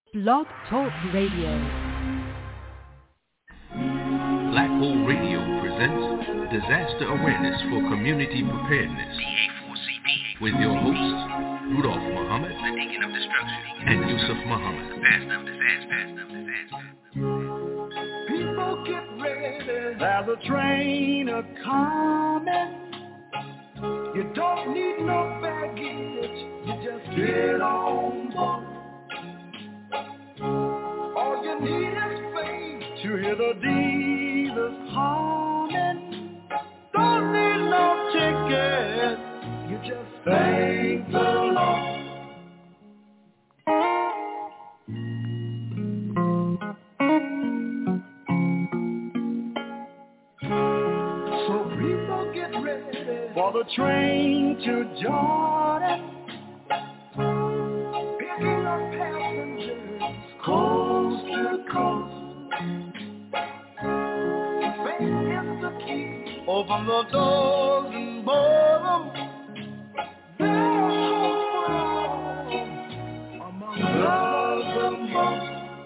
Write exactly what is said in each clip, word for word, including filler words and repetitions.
Blog Talk Radio. Black Hole Radio presents Disaster Awareness for Community Preparedness with your hosts, Rudolph Muhammad and Yusuf Muhammad. People get ready, there's a train a-coming. You don't need no baggage, you just get on board. All you need is faith to hear the dealers humming. Don't need no ticket, you just thank the Lord. So people get ready for the train to Jordan, picking up passengers coast to coast. Faith is the key. Open the doors and board them. There's hope for all among those and most.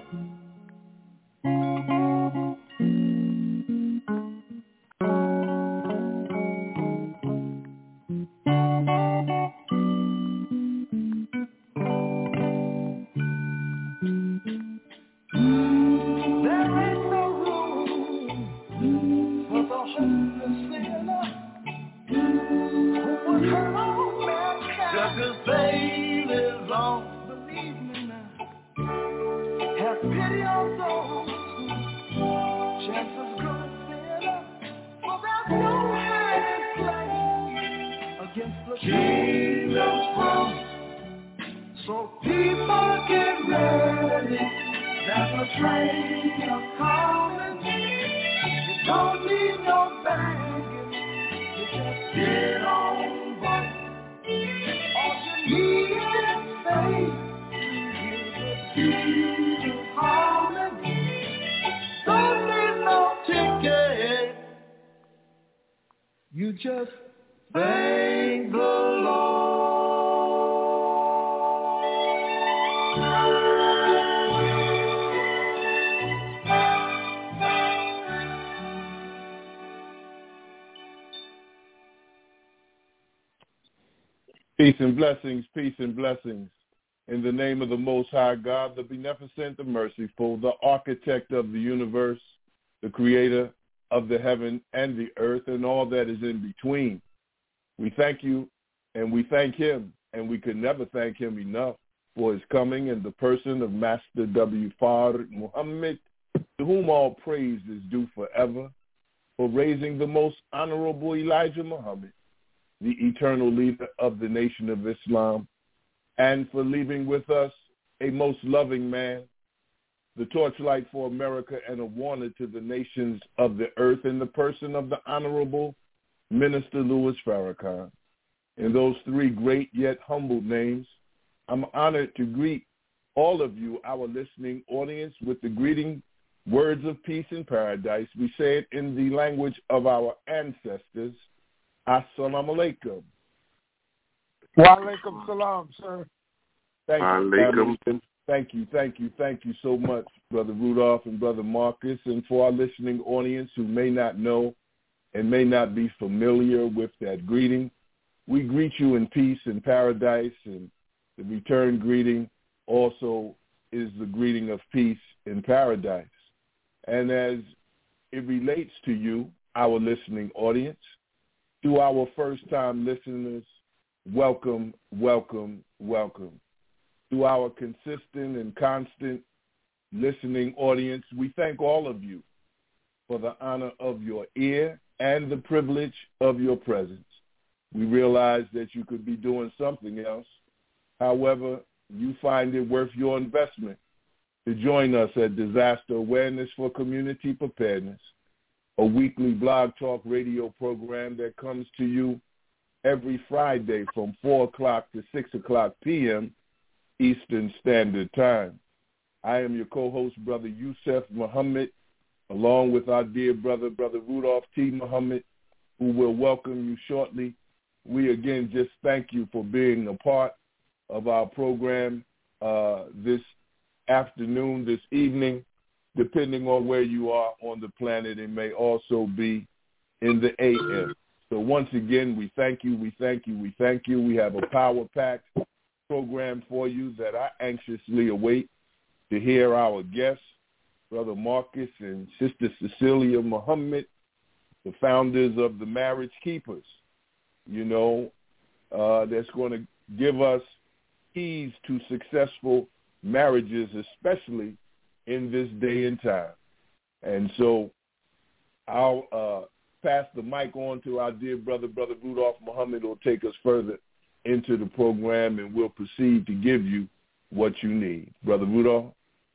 You just thank the Peace and blessings, peace and blessings. In the name of the Most High God, the Beneficent, the Merciful, the Architect of the universe, the Creator of the heaven and the earth and all that is in between. We thank you and we thank him, and we could never thank him enough for his coming in the person of Master W. Fard Muhammad, to whom all praise is due forever, for raising the most honorable Elijah Muhammad, the eternal leader of the nation of Islam, and for leaving with us a most loving man, the torchlight for America and a warner to the nations of the earth in the person of the Honorable Minister Louis Farrakhan. In those three great yet humble names, I'm honored to greet all of you, our listening audience, with the greeting words of peace and paradise. We say it in the language of our ancestors. Assalamu alaikum. Wa alaikum salam, sir. Thank you. Thank you, thank you, thank you so much, Brother Rudolph and Brother Marcus. And for our listening audience who may not know and may not be familiar with that greeting, we greet you in peace and paradise, and the return greeting also is the greeting of peace in paradise. And as it relates to you, our listening audience, to our first-time listeners, welcome, welcome, welcome. To our consistent and constant listening audience, we thank all of you for the honor of your ear and the privilege of your presence. We realize that you could be doing something else. However, you find it worth your investment to join us at Disaster Awareness for Community Preparedness, a weekly blog talk radio program that comes to you every Friday from four o'clock to six o'clock p.m. Eastern Standard Time. I am your co-host, Brother Yusuf Muhammad, along with our dear brother, Brother Rudolph T. Muhammad, who will welcome you shortly. We again just thank you for being a part of our program uh, this afternoon, this evening, depending on where you are on the planet. It may also be in the A M. So once again, we thank you, we thank you, we thank you. We have a power-packed program for you that I anxiously await to hear our guests, Brother Marcus and Sister Cecilia Muhammad, the founders of the Marriage Keepers, you know, uh, that's going to give us keys to successful marriages, especially in this day and time. And so I'll uh, pass the mic on to our dear brother, Brother Rudolph Muhammad, who will take us further into the program, and we'll proceed to give you what you need. Brother Rudolph?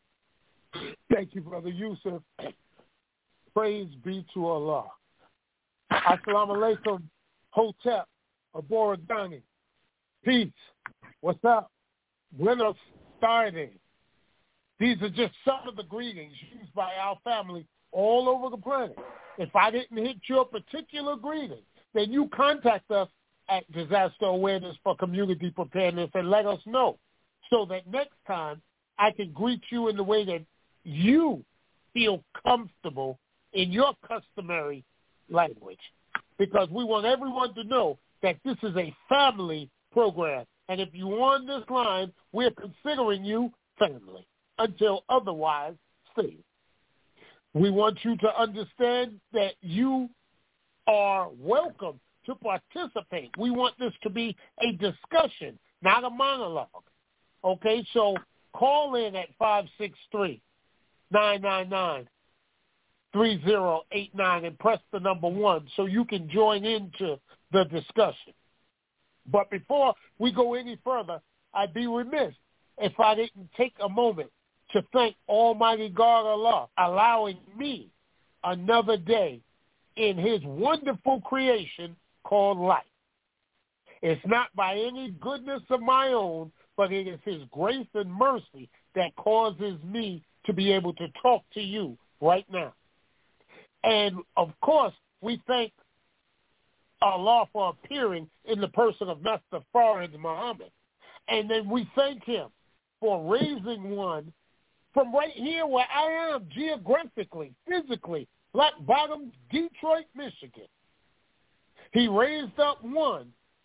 Thank you, Brother Yusuf. Praise be to Allah. Assalamu alaikum, Hotep, Aboradani. Peace. What's up? Buenos tardes. These are just some of the greetings used by our family all over the planet. If I didn't hit your particular greeting, then you contact us at Disaster Awareness for Community Preparedness and let us know so that next time I can greet you in the way that you feel comfortable in your customary language, because we want everyone to know that this is a family program. And if you're on this line, we're considering you family until otherwise stated. We want you to understand that you are welcome to participate. We want this to be a discussion, not a monologue. Okay, so call in at five six three, nine nine nine, three zero eight nine and press the number one so you can join into the discussion. But before we go any further, I'd be remiss if I didn't take a moment to thank Almighty God Allah allowing me another day in his wonderful creation called life. It's not by any goodness of my own, but it is his grace and mercy that causes me to be able to talk to you right now. And, of course, we thank Allah for appearing in the person of Master Farid Muhammad. And then we thank him for raising one from right here where I am, geographically, physically, Black Bottom, Detroit, Michigan. He raised up one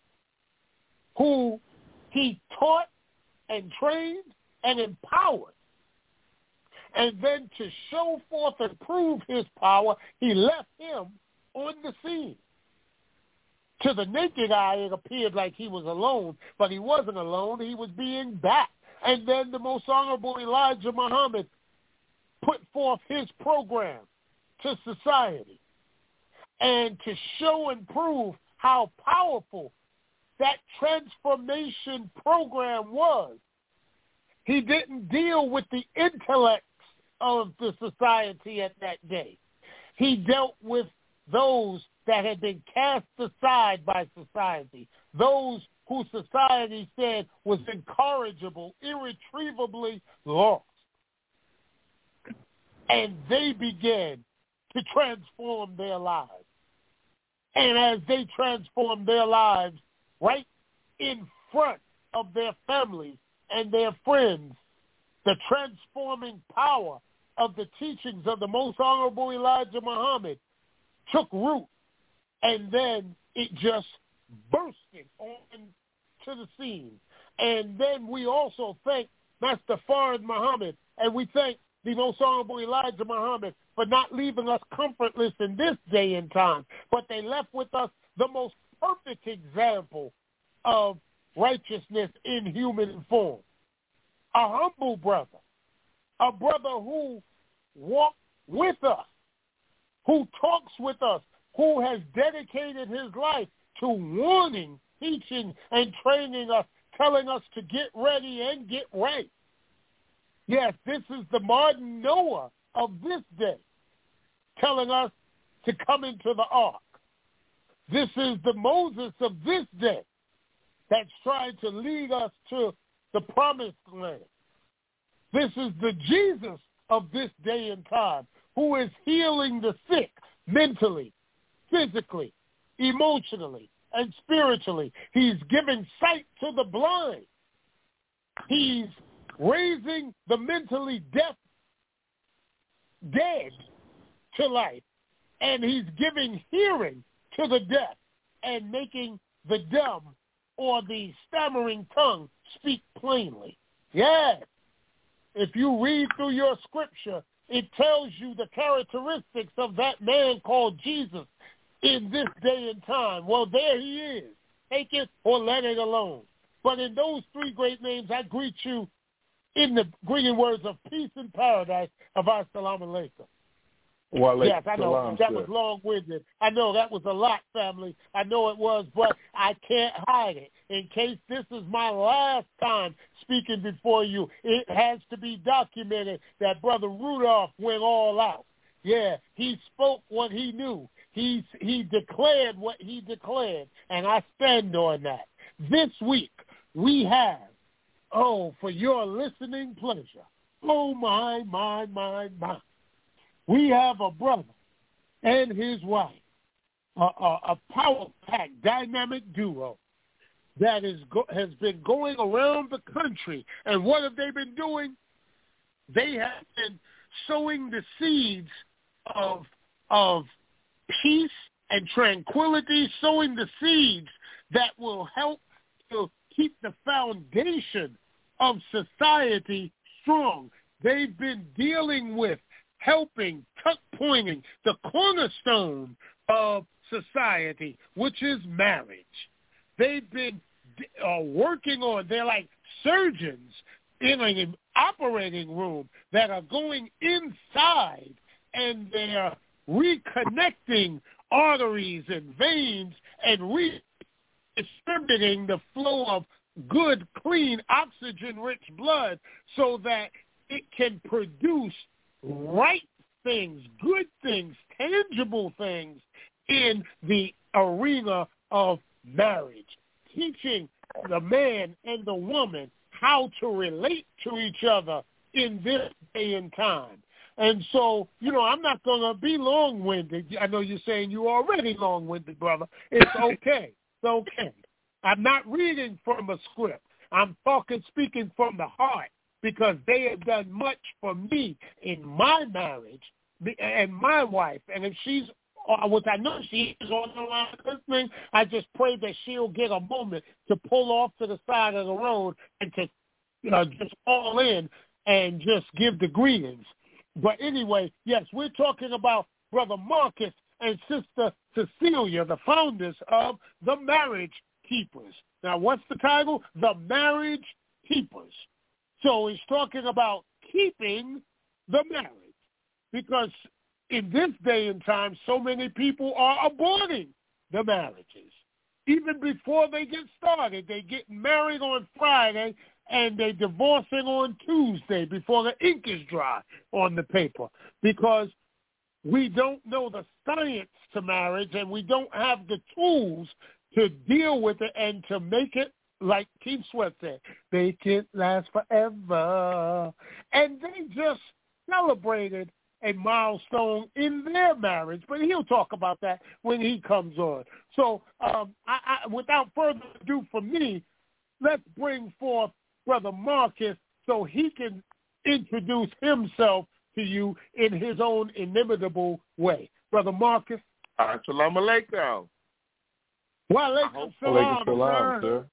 who he taught and trained and empowered. And then to show forth and prove his power, he left him on the scene. To the naked eye, it appeared like he was alone, but he wasn't alone. He was being backed. And then the Most Honorable Elijah Muhammad put forth his program to society. And to show and prove how powerful that transformation program was, he didn't deal with the intellects of the society at that day. He dealt with those that had been cast aside by society, those who society said was incorrigible, irretrievably lost. And they began to transform their lives. And as they transformed their lives right in front of their families and their friends, the transforming power of the teachings of the Most Honorable Elijah Muhammad took root, and then it just bursted on to the scene. And then we also thank Master Farid Muhammad, and we thank the Most Honorable Elijah Muhammad for not leaving us comfortless in this day and time, but they left with us the most perfect example of righteousness in human form. A humble brother, a brother who walked with us, who talks with us, who has dedicated his life to warning, teaching, and training us, telling us to get ready and get right. Yes, this is the modern Noah of this day, telling us to come into the ark. This is the Moses of this day that's trying to lead us to the promised land. This is the Jesus of this day and time, who is healing the sick mentally, physically, emotionally, and spiritually. He's giving sight to the blind. He's raising the mentally deaf dead to life, and he's giving hearing to the deaf and making the dumb or the stammering tongue speak plainly. Yes. If you read through your scripture, it tells you the characteristics of that man called Jesus in this day and time. Well, there he is. Take it or let it alone. But in those three great names, I greet you in the greeting words of peace and paradise of As-salamu alaykum. Well, yes, I know. salam, that sir. was long-winded. I know that was a lot, family. I know it was, but I can't hide it. In case this is my last time speaking before you, it has to be documented that Brother Rudolph went all out. Yeah, he spoke what he knew. He, he declared what he declared, and I stand on that. This week, we have, oh, for your listening pleasure, oh, my, my, my, my. We have a brother and his wife, a, a, a power-packed, dynamic duo that is go, has been going around the country. And what have they been doing? They have been sowing the seeds of, of peace and tranquility, sowing the seeds that will help to keep the foundation of society strong. They've been dealing with helping, tuck-pointing the cornerstone of society, which is marriage. They've been uh, working on, they're like surgeons in an operating room that are going inside and they're reconnecting arteries and veins and redistributing the flow of good, clean, oxygen-rich blood so that it can produce right things, good things, tangible things in the arena of marriage, teaching the man and the woman how to relate to each other in this day and time. And so, you know, I'm not going to be long-winded. I know you're saying you're already long-winded, brother. It's okay. It's okay. I'm not reading from a script. I'm talking, speaking from the heart, because they have done much for me in my marriage and my wife. And if she's, which I know she is on the line listening, I just pray that she'll get a moment to pull off to the side of the road and to you know, just all in and just give the greetings. But anyway, yes, we're talking about Brother Marcus and Sister Cecilia, the founders of the Marriage Keepers. Now, what's the title? The Marriage Keepers. So he's talking about keeping the marriage, because in this day and time, so many people are aborting the marriages. Even before they get started, they get married on Friday and they're divorcing on Tuesday before the ink is dry on the paper, because we don't know the science to marriage and we don't have the tools to deal with it and to make it, like Keith Sweat said, make it last forever. And they just celebrated a milestone in their marriage, but he'll talk about that when he comes on. So um, I, I, without further ado from me, let's bring forth Brother Marcus so he can introduce himself to you in his own inimitable way. Brother Marcus. As-salamu alaykum. Wa alaykum salam, salam, sir.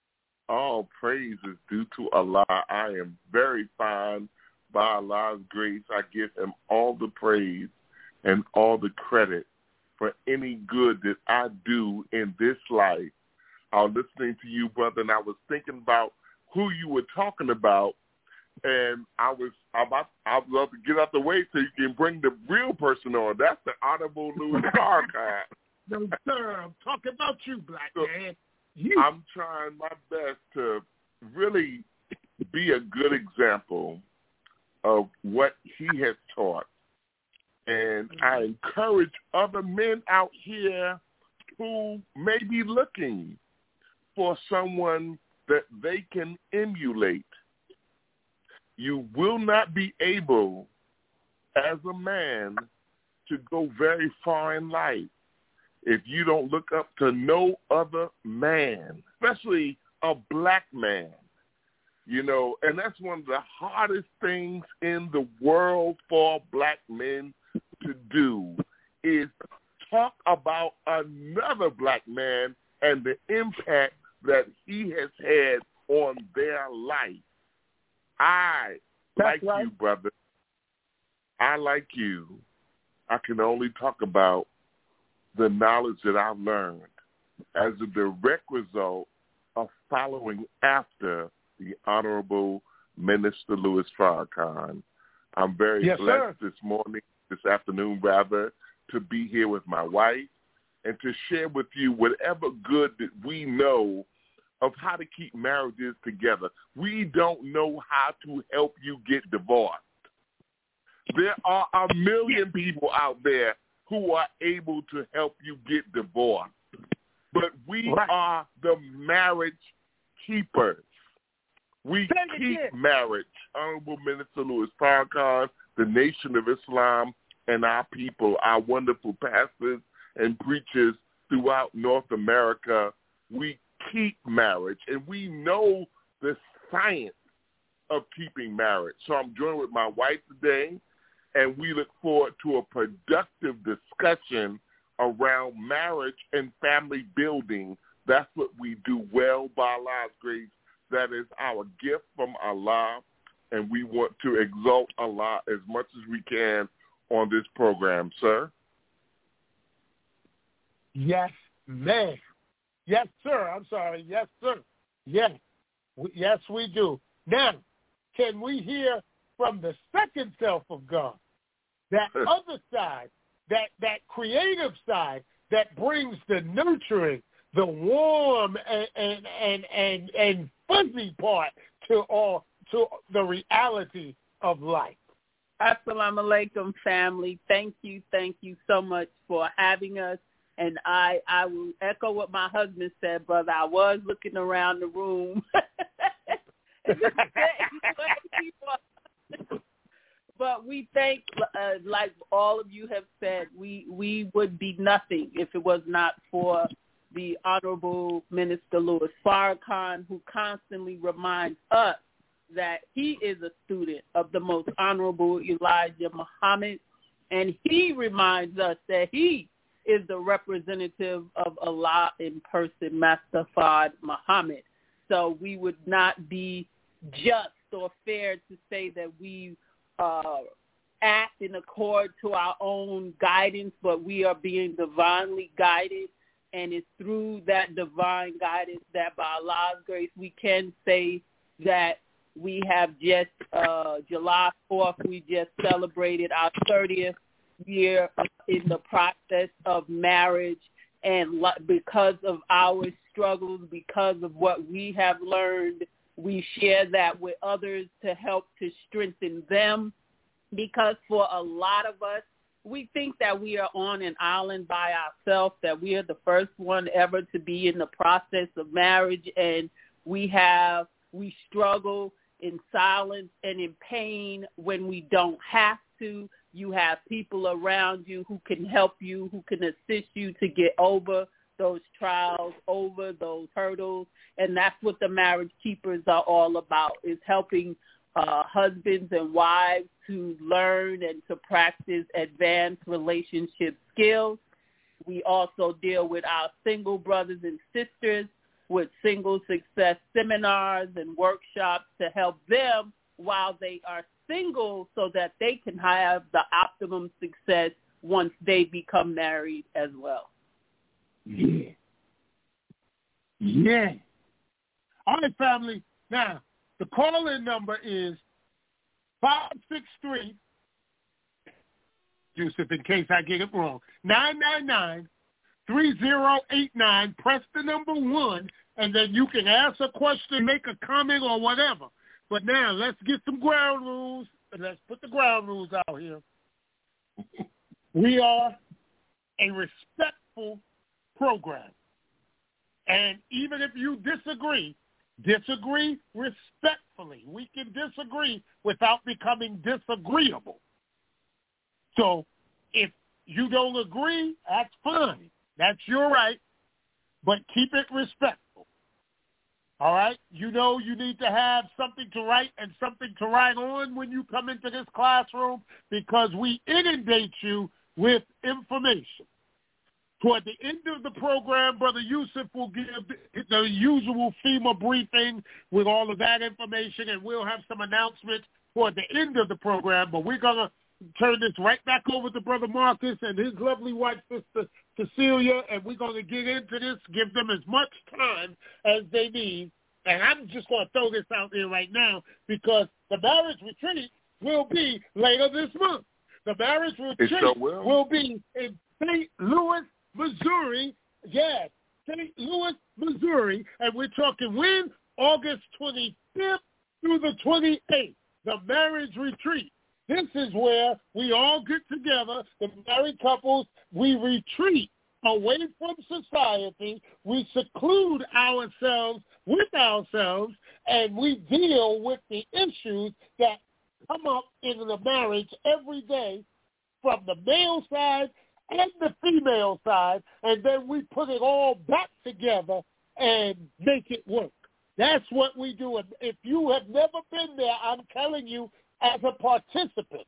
All praise is due to Allah. I am very fine by Allah's grace. I give him all the praise and all the credit for any good that I do in this life. I was listening to you, brother, and I was thinking about who you were talking about, and I was about I would love to get out the way so you can bring the real person on. That's the Honorable Louis Farrakhan. No, sir, I'm talking about you, black so man. You. I'm trying my best to really be a good example of what he has taught. And I encourage other men out here who may be looking for someone that they can emulate. You will not be able, as a man, to go very far in life if you don't look up to no other man, especially a black man. You know, and that's one of the hardest things in the world for black men to do is talk about another black man and the impact that he has had on their life. I, That's like right. you, brother, I, like you, I can only talk about the knowledge that I've learned as a direct result of following after the Honorable Minister Louis Farrakhan. I'm very yes, blessed sir. this morning, this afternoon rather, to be here with my wife and to share with you whatever good that we know of how to keep marriages together. We don't know how to help you get divorced. There are a million people out there who are able to help you get divorced. But we right. are the marriage keepers. We Say keep it. marriage. Honorable Minister Louis Farrakhan, the Nation of Islam, and our people, our wonderful pastors and preachers throughout North America, we keep marriage, and we know the science of keeping marriage. So I'm joined with my wife today, and we look forward to a productive discussion around marriage and family building. That's what we do well by Allah's grace. That is our gift from Allah, and we want to exalt Allah as much as we can on this program, sir. Yes, ma'am. Yes, sir. I'm sorry. Yes, sir. Yes. We, yes, we do. Now, can we hear from the second self of God, that other side, that, that creative side that brings the nurturing, the warm and and and and, and fuzzy part to all to the reality of life? Assalamu alaikum, family. Thank you, thank you so much for having us. And I, I will echo what my husband said, brother. I was looking around the room. But we think, uh, like all of you have said, we, we would be nothing if it was not for the Honorable Minister Louis Farrakhan, who constantly reminds us that he is a student of the most Honorable Elijah Muhammad, and he reminds us that he is the representative of Allah in person, Master Fard Muhammad. So we would not be just or fair to say that we uh, act in accord to our own guidance, but we are being divinely guided, and it's through that divine guidance that by Allah's grace we can say that we have just, uh, July fourth, we just celebrated our thirtieth year in the process of marriage, and because of our struggles, because of what we have learned, we share that with others to help to strengthen them, because for a lot of us, we think that we are on an island by ourselves, that we are the first one ever to be in the process of marriage, and we have, we struggle in silence and in pain when we don't have to. You have people around you who can help you, who can assist you to get over those trials, over those hurdles, and that's what the Marriage Keepers are all about, is helping uh, husbands and wives to learn and to practice advanced relationship skills. We also deal with our single brothers and sisters with single success seminars and workshops to help them while they are single so that they can have the optimum success once they become married as well. Yeah. Yeah. All right, family. Now, the call-in number is five six three, Yusuf, in case I get it wrong, nine nine nine, three zero eight nine. Press the number one, and then you can ask a question, make a comment, or whatever. But now, let's get some ground rules, and let's put the ground rules out here. We are a respectful program. And even if you disagree, disagree respectfully. We can disagree without becoming disagreeable. So if you don't agree, that's fine. That's your right, but keep it respectful. All right? You know you need to have something to write and something to write on when you come into this classroom because we inundate you with information. Toward the end of the program, Brother Yusuf will give the usual FEMA briefing with all of that information, and we'll have some announcements toward the end of the program. But we're going to turn this right back over to Brother Marcus and his lovely wife, Sister Cecilia, and we're going to get into this, give them as much time as they need. And I'm just going to throw this out there right now because the marriage retreat will be later this month. The marriage retreat sure will. will be in Saint Louis, Missouri. Yes, Saint Louis, Missouri. And we're talking when? August twenty-fifth through the twenty-eighth, the marriage retreat. This is where we all get together, the married couples, we retreat away from society, we seclude ourselves with ourselves, and we deal with the issues that come up in the marriage every day from the male side and the female side, and then we put it all back together and make it work. That's what we do. And if you have never been there, I'm telling you, as a participant,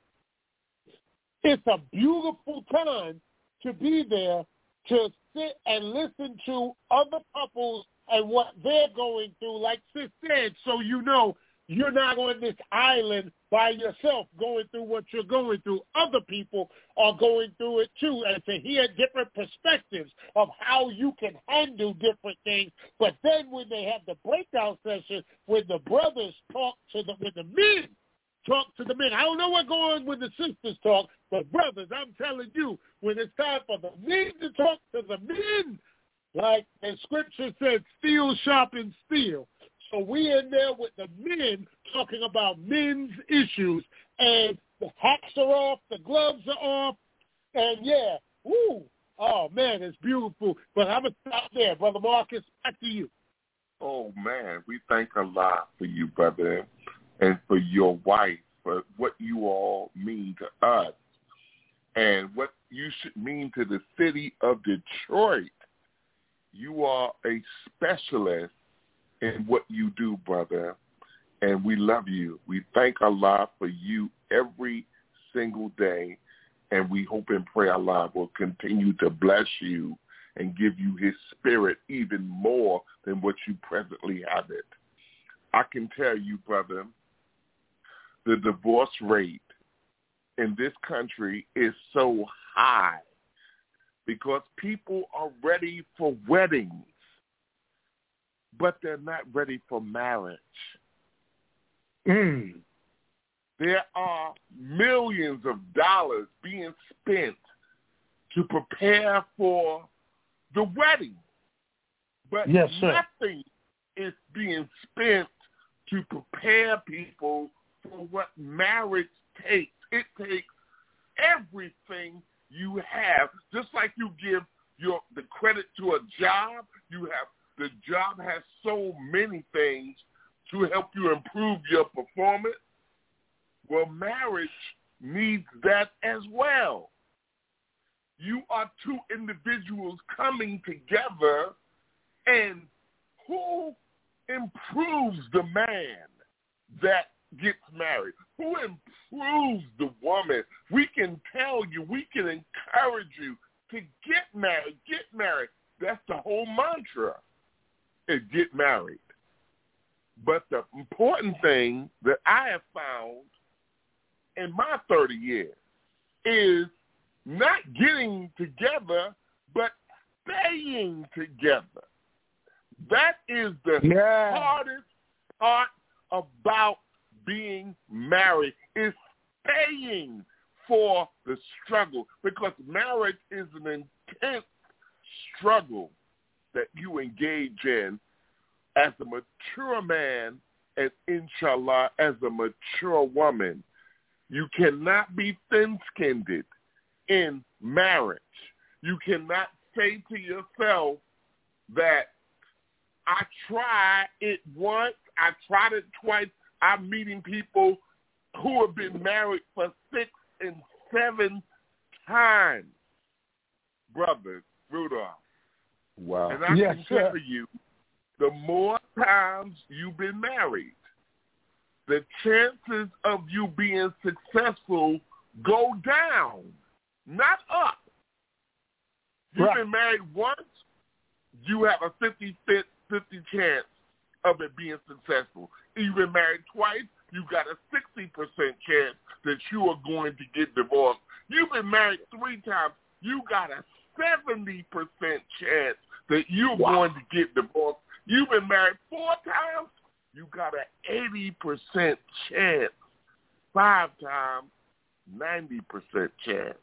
it's a beautiful time to be there to sit and listen to other couples and what they're going through, like Sis said, so you know you're not on this island by yourself going through what you're going through. Other people are going through it too, and to hear different perspectives of how you can handle different things. But then when they have the breakout session, when the brothers talk to the, when the men talk to the men. I don't know what goes on when the sisters talk, but brothers, I'm telling you, when it's time for the men to talk to the men, like the scripture said, steel sharpens steel. So we in there with the men talking about men's issues, and the hats are off, the gloves are off, and yeah, woo, oh man, it's beautiful. But I'm going to stop there. Brother Marcus, back to you. Oh man, we thank Allah for you, brother, and for your wife, for what you all mean to us, and what you should mean to the city of Detroit. You are a specialist in what you do, brother, and we love you. We thank Allah for you every single day, and we hope and pray Allah will continue to bless you and give you his spirit even more than what you presently have it. I can tell you, brother, the divorce rate in this country is so high because people are ready for weddings, but they're not ready for marriage. Mm. There are millions of dollars being spent to prepare for the wedding, but yes, sir. nothing is being spent to prepare people for what marriage takes. It takes everything you have. Just like you give your the credit to a job, you have the job has so many things to help you improve your performance. Well, marriage needs that as well. You are two individuals coming together, and who improves the man that gets married? Who improves the woman? We can tell you, we can encourage you to get married, get married. That's the whole mantra, is get married. But the important thing that I have found in my thirty years is not getting together, but staying together. That is the yeah. hardest part about being married, is staying for the struggle, because marriage is an intense struggle that you engage in as a mature man and, inshallah, as a mature woman. You cannot be thin-skinned in marriage. You cannot say to yourself that I tried it once, I tried it twice. I'm meeting people who have been married for six and seven times. Brother Rudolph. Wow. And I yes, can sir. tell you the more times you've been married. The chances of you being successful go down, not up. You've right. been married once, you have a fifty-fifty chance of it being successful. You've been married twice, you got a sixty percent chance that you are going to get divorced. You've been married three times, you got a seventy percent chance that you're wow. going to get divorced. You've been married four times, you got an eighty percent chance. Five times, ninety percent chance.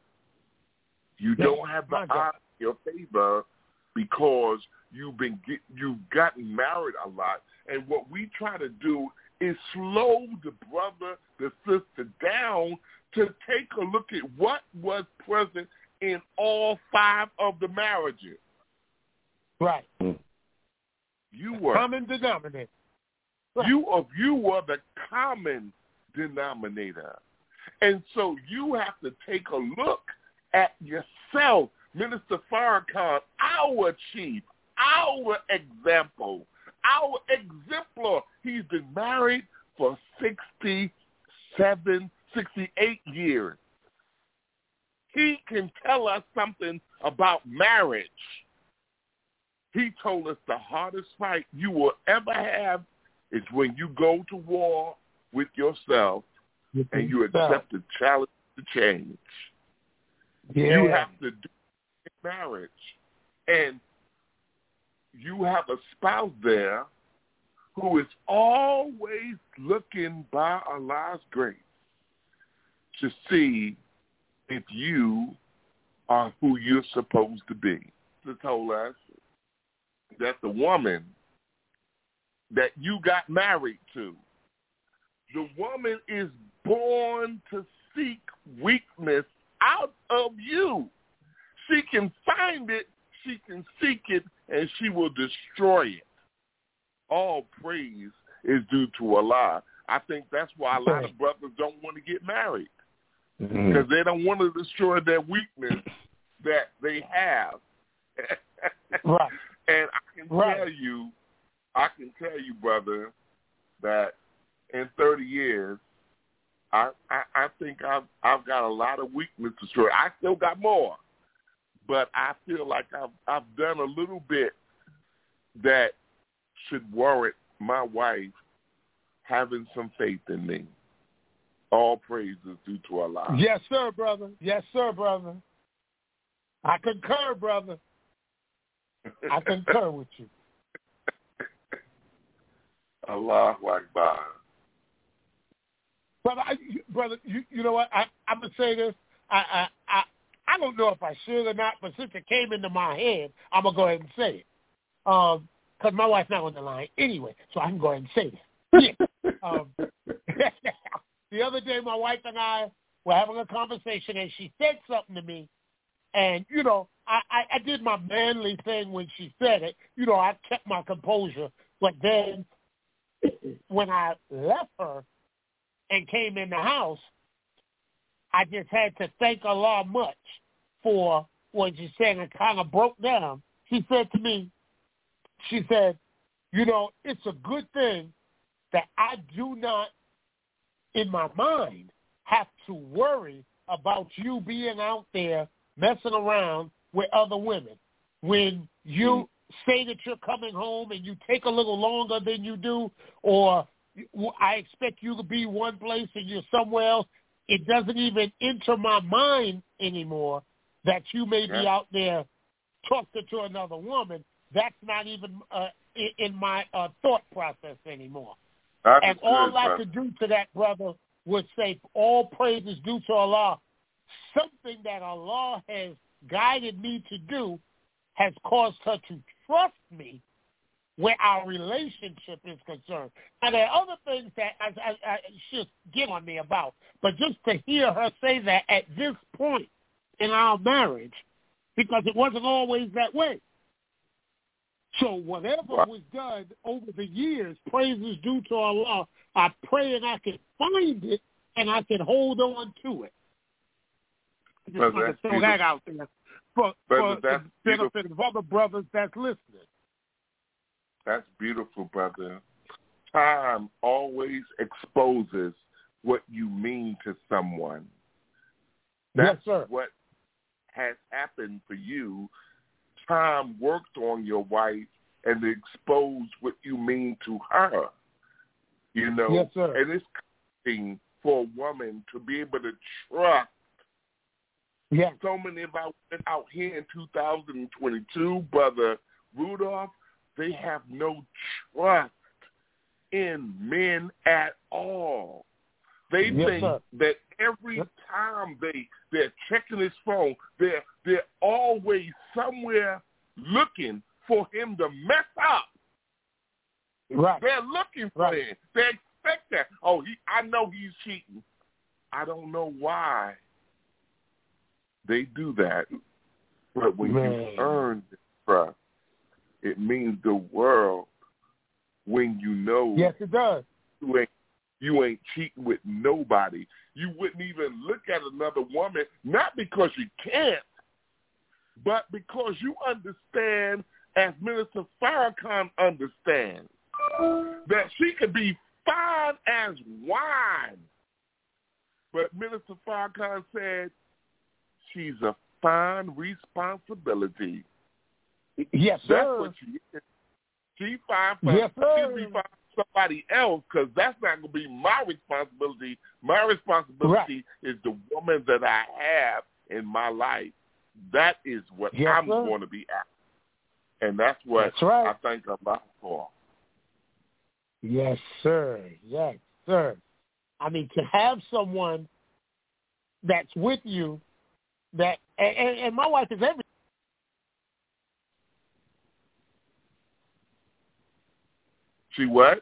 You yes, don't have the odds in your favor because you've been get, you've gotten married a lot. And what we try to do is slow the brother, the sister down to take a look at what was present in all five of the marriages. Right. You were common denominator. Right. You of you were the common denominator. And so you have to take a look at yourself. Minister Farrakhan, our chief, our example, our exemplar. He's been married for sixty-seven, sixty-eight years. He can tell us something about marriage. He told us the hardest fight you will ever have is when you go to war with yourself and you accept the challenge to change. Yeah. You have to do it in marriage. And you have a spouse there who is always looking by Allah's grace to see if you are who you're supposed to be. He told us that the woman that you got married to, the woman is born to seek weakness out of you. She can find it, she can seek it, and she will destroy it. All praise is due to Allah. I think that's why a lot of brothers don't want to get married, because mm-hmm. they don't want to destroy their weakness that they have. Right. And I can right. tell you, I can tell you, brother, that in thirty years, I, I, I think I've I've got a lot of weakness to destroy. I still got more, but I feel like I've I've done a little bit that should warrant my wife having some faith in me. All praise is due to Allah. Yes, sir, brother. Yes, sir, brother. I concur, brother. I concur with you. Allahu Akbar. Brother, I, brother, you, you know what? I, I'm gonna say this. I, I, I, I don't know if I should or not, but since it came into my head, I'm gonna go ahead and say it. Um, because my wife's not on the line anyway, so I can go ahead and say that. Yeah. um, the other day, my wife and I were having a conversation, and she said something to me, and you know, I, I, I did my manly thing when she said it. You know, I kept my composure, but then when I left her and came in the house, I just had to thank Allah much for what she said, and it kind of broke down. She said to me, she said, you know, it's a good thing that I do not, in my mind, have to worry about you being out there messing around with other women. When you say that you're coming home and you take a little longer than you do, or I expect you to be one place and you're somewhere else, it doesn't even enter my mind anymore that you may be out there talking to another woman. That's not even uh, in my uh, thought process anymore. That's and good, all I brother. could do to that brother was say, all praise is due to Allah. Something that Allah has guided me to do has caused her to trust me where our relationship is concerned. Now, there are other things that I, I, I should get on me about, but just to hear her say that at this point in our marriage, because it wasn't always that way. So whatever was done over the years, praise is due to Allah. I pray and I can find it and I can hold on to it. I just want to throw that out there for, for the benefit of other brothers that's listening. That's beautiful, brother. Time always exposes what you mean to someone. That's yes, sir. what has happened for you. Time worked on your wife and exposed what you mean to her. You know, yes, sir. And it's crazy for a woman to be able to trust. Yeah. So many of our women out here in two thousand twenty-two, Brother Rudolph, they have no trust in men at all. They yes, think sir. that every yep. time they, they're checking his phone, they're, they're always somewhere looking for him to mess up. Right. They're looking for right. him. They expect that. Oh, he, I know he's cheating. I don't know why they do that. But when Man. you earn the trust, it means the world when you know yes, it does. you ain't, you ain't cheating with nobody. You wouldn't even look at another woman, not because you can't, but because you understand, as Minister Farrakhan understands, that she could be fine as wine. But Minister Farrakhan said she's a fine responsibility. Yes, sir. That's what she is. She fine for yes, she'll be fine for somebody else, because that's not going to be my responsibility. My responsibility right. is the woman that I have in my life. That is what yes, I'm sir. going to be after. And that's what that's right. I thank Allah for. Yes, sir. Yes, sir. I mean, to have someone that's with you, that and, and, and my wife is everything. She what?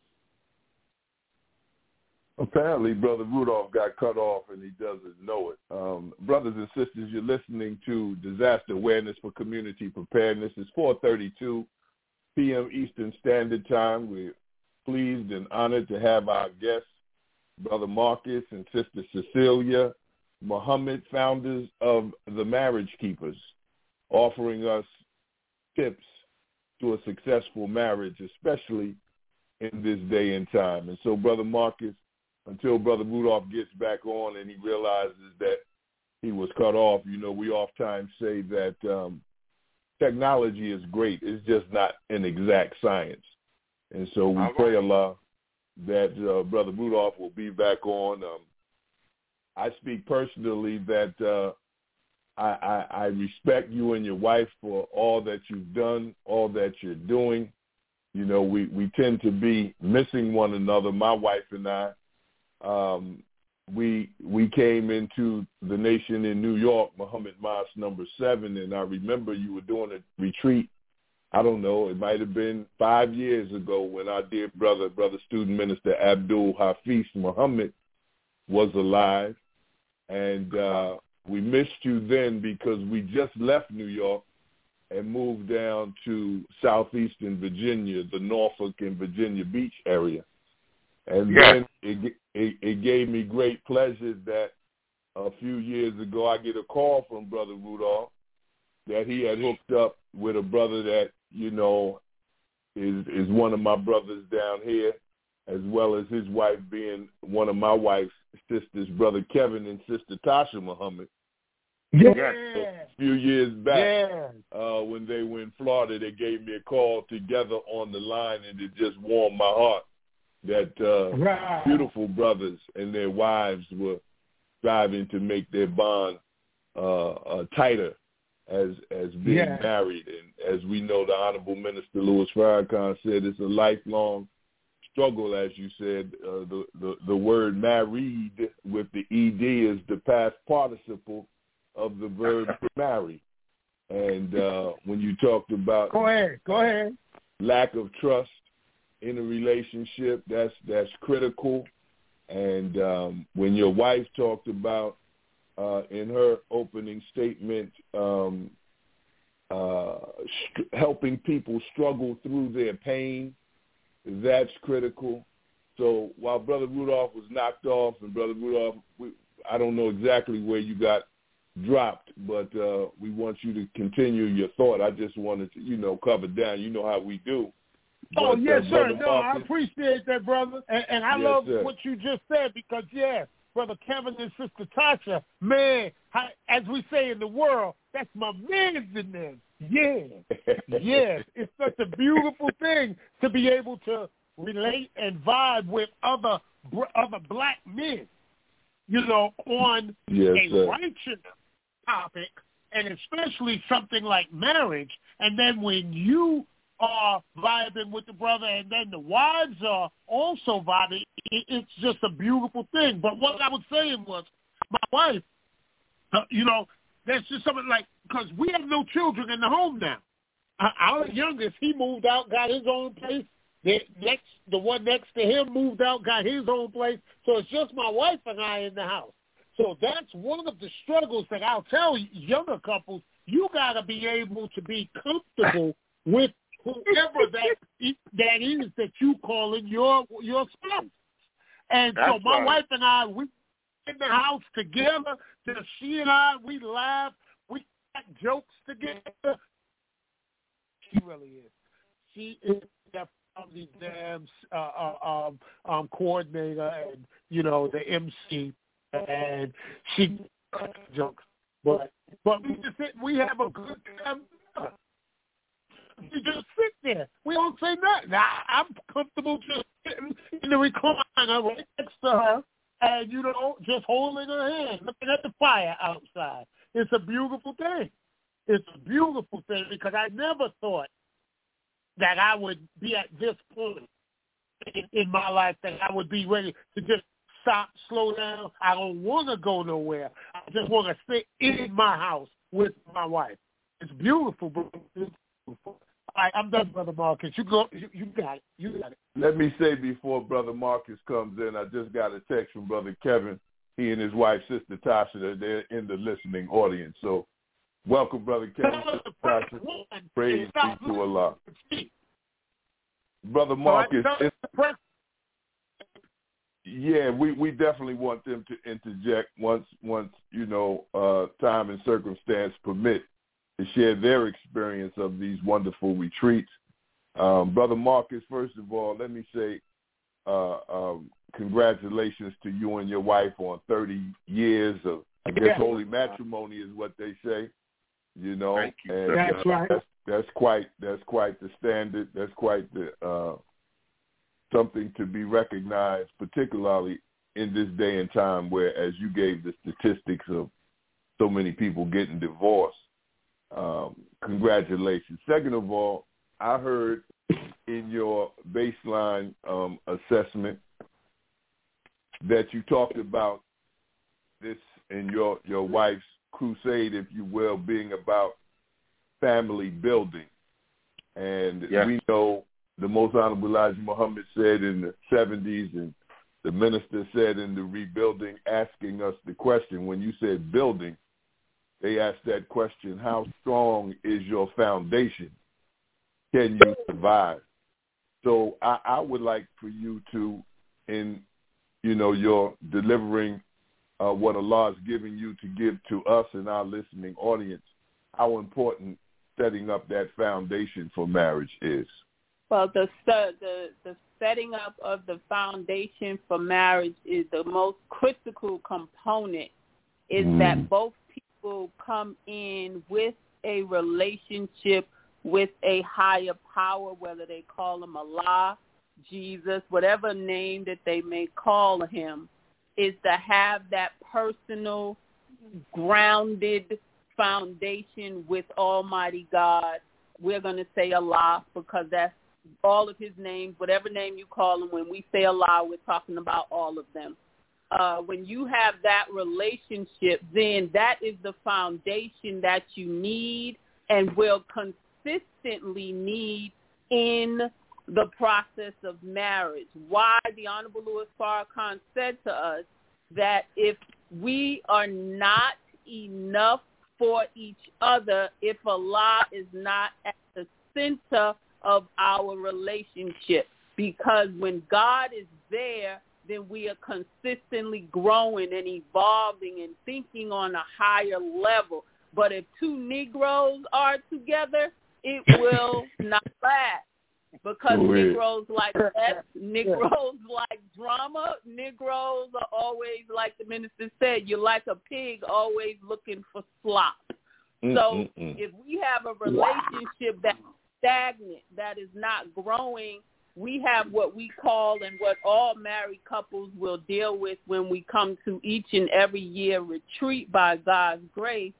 Apparently, Brother Rudolph got cut off and he doesn't know it. Um, brothers and sisters, you're listening to Disaster Awareness for Community Preparedness. It's four thirty-two p.m. Eastern Standard Time. We're pleased and honored to have our guests, Brother Marcus and Sister Cecilia Muhammad, founders of the Marriage Keepers, offering us tips to a successful marriage, especially in this day and time. And so, Brother Marcus, until Brother Rudolph gets back on and he realizes that he was cut off, you know, we oftentimes say that um, technology is great. It's just not an exact science. And so we All pray right. Allah that uh, Brother Rudolph will be back on. Um, I speak personally that uh, I, I, I respect you and your wife for all that you've done, all that you're doing. You know, we, we tend to be missing one another, my wife and I. Um, we we came into the nation in New York, Muhammad Mosque number seven, and I remember you were doing a retreat. I don't know, it might have been five years ago when our dear brother, brother student minister Abdul Hafiz Muhammad was alive. And uh, we missed you then because we just left New York and moved down to southeastern Virginia, the Norfolk and Virginia Beach area. And yes. then it, it, it gave me great pleasure that a few years ago I get a call from Brother Rudolph that he had hooked up with a brother that, you know, is is one of my brothers down here, as well as his wife being one of my wife's sisters, Brother Kevin and Sister Tasha Muhammad. Yeah. A few years back, yeah. uh, when they were in Florida, they gave me a call together on the line, and it just warmed my heart that uh, right. beautiful brothers and their wives were striving to make their bond uh, uh, tighter as as being yeah. married. And as we know, the Honorable Minister Louis Farrakhan said it's a lifelong struggle, as you said. Uh, the, the, the word married with the E D is the past participle of the verb to marry. And uh, when you talked about go ahead, go ahead. lack of trust in a relationship, that's that's critical. And um, when your wife talked about uh, in her opening statement um, uh, st- helping people struggle through their pain, that's critical. So while Brother Rudolph was knocked off, and Brother Rudolph, we, I don't know exactly where you got dropped, but uh, we want you to continue your thought. I just wanted to, you know, cover down. You know how we do. Oh, But, yes, uh, sir. Brother No, I Marcus, appreciate that, brother. And, and I Yes, love sir. what you just said because, yes, Brother Kevin and Sister Tasha, man, how, as we say in the world, that's my man's in there. Yeah, yes. It's such a beautiful thing to be able to relate and vibe with other other black men, you know, on Yes, a sir. righteous topic, and especially something like marriage. And then when you are vibing with the brother and then the wives are also vibing, it, it's just a beautiful thing. But what I was saying was my wife, uh, you know, that's just something like, because we have no children in the home now. Uh, our youngest, he moved out, got his own place. The next, the one next to him moved out, got his own place. So it's just my wife and I in the house. So that's one of the struggles that I'll tell younger couples. You got to be able to be comfortable with whoever that that is that you calling your your spouse. And That's so my right. wife and I, we in the house together. Just she and I, we laugh, we crack jokes together. She really is. She is that probably damn uh, uh, um, um, coordinator and you know the M C, and she cracks jokes. But but we just sit, we have a good time. We just sit there. We don't say nothing. I, I'm comfortable just sitting in the recliner right next to her, and you know, just holding her hand, looking at the fire outside. It's a beautiful thing. It's a beautiful thing because I never thought that I would be at this point in, in my life that I would be ready to just stop, slow down. I don't want to go nowhere. I just want to sit in my house with my wife. It's beautiful, bro. It's beautiful. All right, I'm done, Brother Marcus. You go. You, you got it. You got it. Let me say before Brother Marcus comes in, I just got a text from Brother Kevin. He and his wife, Sister Tasha, they're in the listening audience. So welcome, Brother Kevin, Sister Tasha. Praise be to Allah. Brother Marcus, it's, yeah, we, we definitely want them to interject once, once you know, uh, time and circumstance permit, to share their experience of these wonderful retreats. Um, Brother Marcus, first of all, let me say uh, um, congratulations to you and your wife on thirty years of, I guess, yeah. holy matrimony is what they say, you know. Thank you. And, that's uh, right. That's, that's quite that's quite the standard. That's quite the uh, something to be recognized, particularly in this day and time where, as you gave the statistics of so many people getting divorced. Um, congratulations. Second of all, I heard in your baseline um, assessment that you talked about this in your, your wife's crusade, if you will, being about family building. And yes. we know the Most Honorable Elijah Muhammad said in the seventies, and the minister said in the rebuilding, asking us the question, when you said building, they asked that question, how strong is your foundation? Can you survive? So I, I would like for you to, in, you know, your delivering uh, what Allah is giving you to give to us and our listening audience, how important setting up that foundation for marriage is. Well, the the the setting up of the foundation for marriage is the most critical component, is mm. that both people come in with a relationship with a higher power, whether they call him Allah, Jesus, whatever name that they may call him, is to have that personal, grounded foundation with Almighty God. We're going to say Allah because that's all of his names, whatever name you call him. When we say Allah, we're talking about all of them. Uh, when you have that relationship, then that is the foundation that you need and will consistently need in the process of marriage. Why the Honorable Louis Farrakhan said to us that if we are not enough for each other, if Allah is not at the center of our relationship, because when God is there, then we are consistently growing and evolving and thinking on a higher level. But if two Negroes are together, it will not last. because Negroes like that, Negroes like drama, Negroes are always, like the minister said, you're like a pig always looking for slop. Mm-mm-mm. So if we have a relationship wow. that's stagnant, that is not growing, we have what we call and what all married couples will deal with when we come to each and every year retreat by God's grace,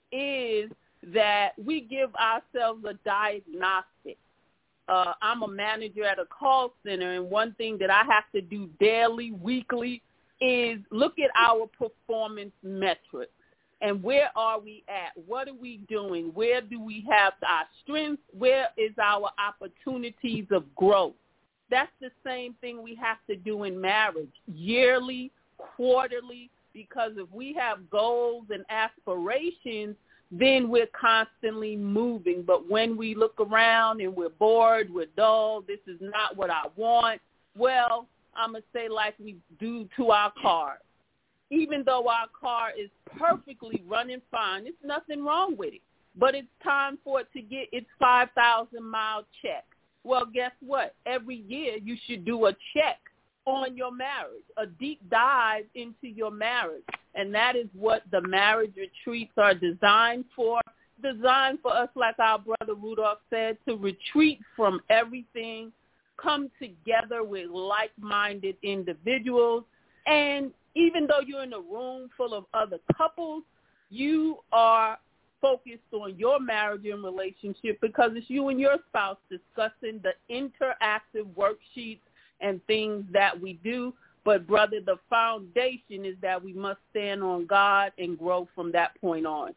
is that we give ourselves a diagnostic. Uh, I'm a manager at a call center, and one thing that I have to do daily, weekly, is look at our performance metrics. And where are we at? What are we doing? Where do we have our strengths? Where is our opportunities of growth? That's the same thing we have to do in marriage, yearly, quarterly, because if we have goals and aspirations, then we're constantly moving. But when we look around and we're bored, we're dull, this is not what I want, well, I'm going to say like we do to our car. Even though our car is perfectly running fine, there's nothing wrong with it. But it's time for it to get its five thousand mile check. Well, guess what? Every year you should do a check on your marriage, a deep dive into your marriage. And that is what the marriage retreats are designed for, designed for us, like our brother Rudolph said, to retreat from everything, come together with like-minded individuals. And even though you're in a room full of other couples, you are focused on your marriage and relationship because it's you and your spouse discussing the interactive worksheets and things that we do. But, brother, the foundation is that we must stand on God and grow from that point on.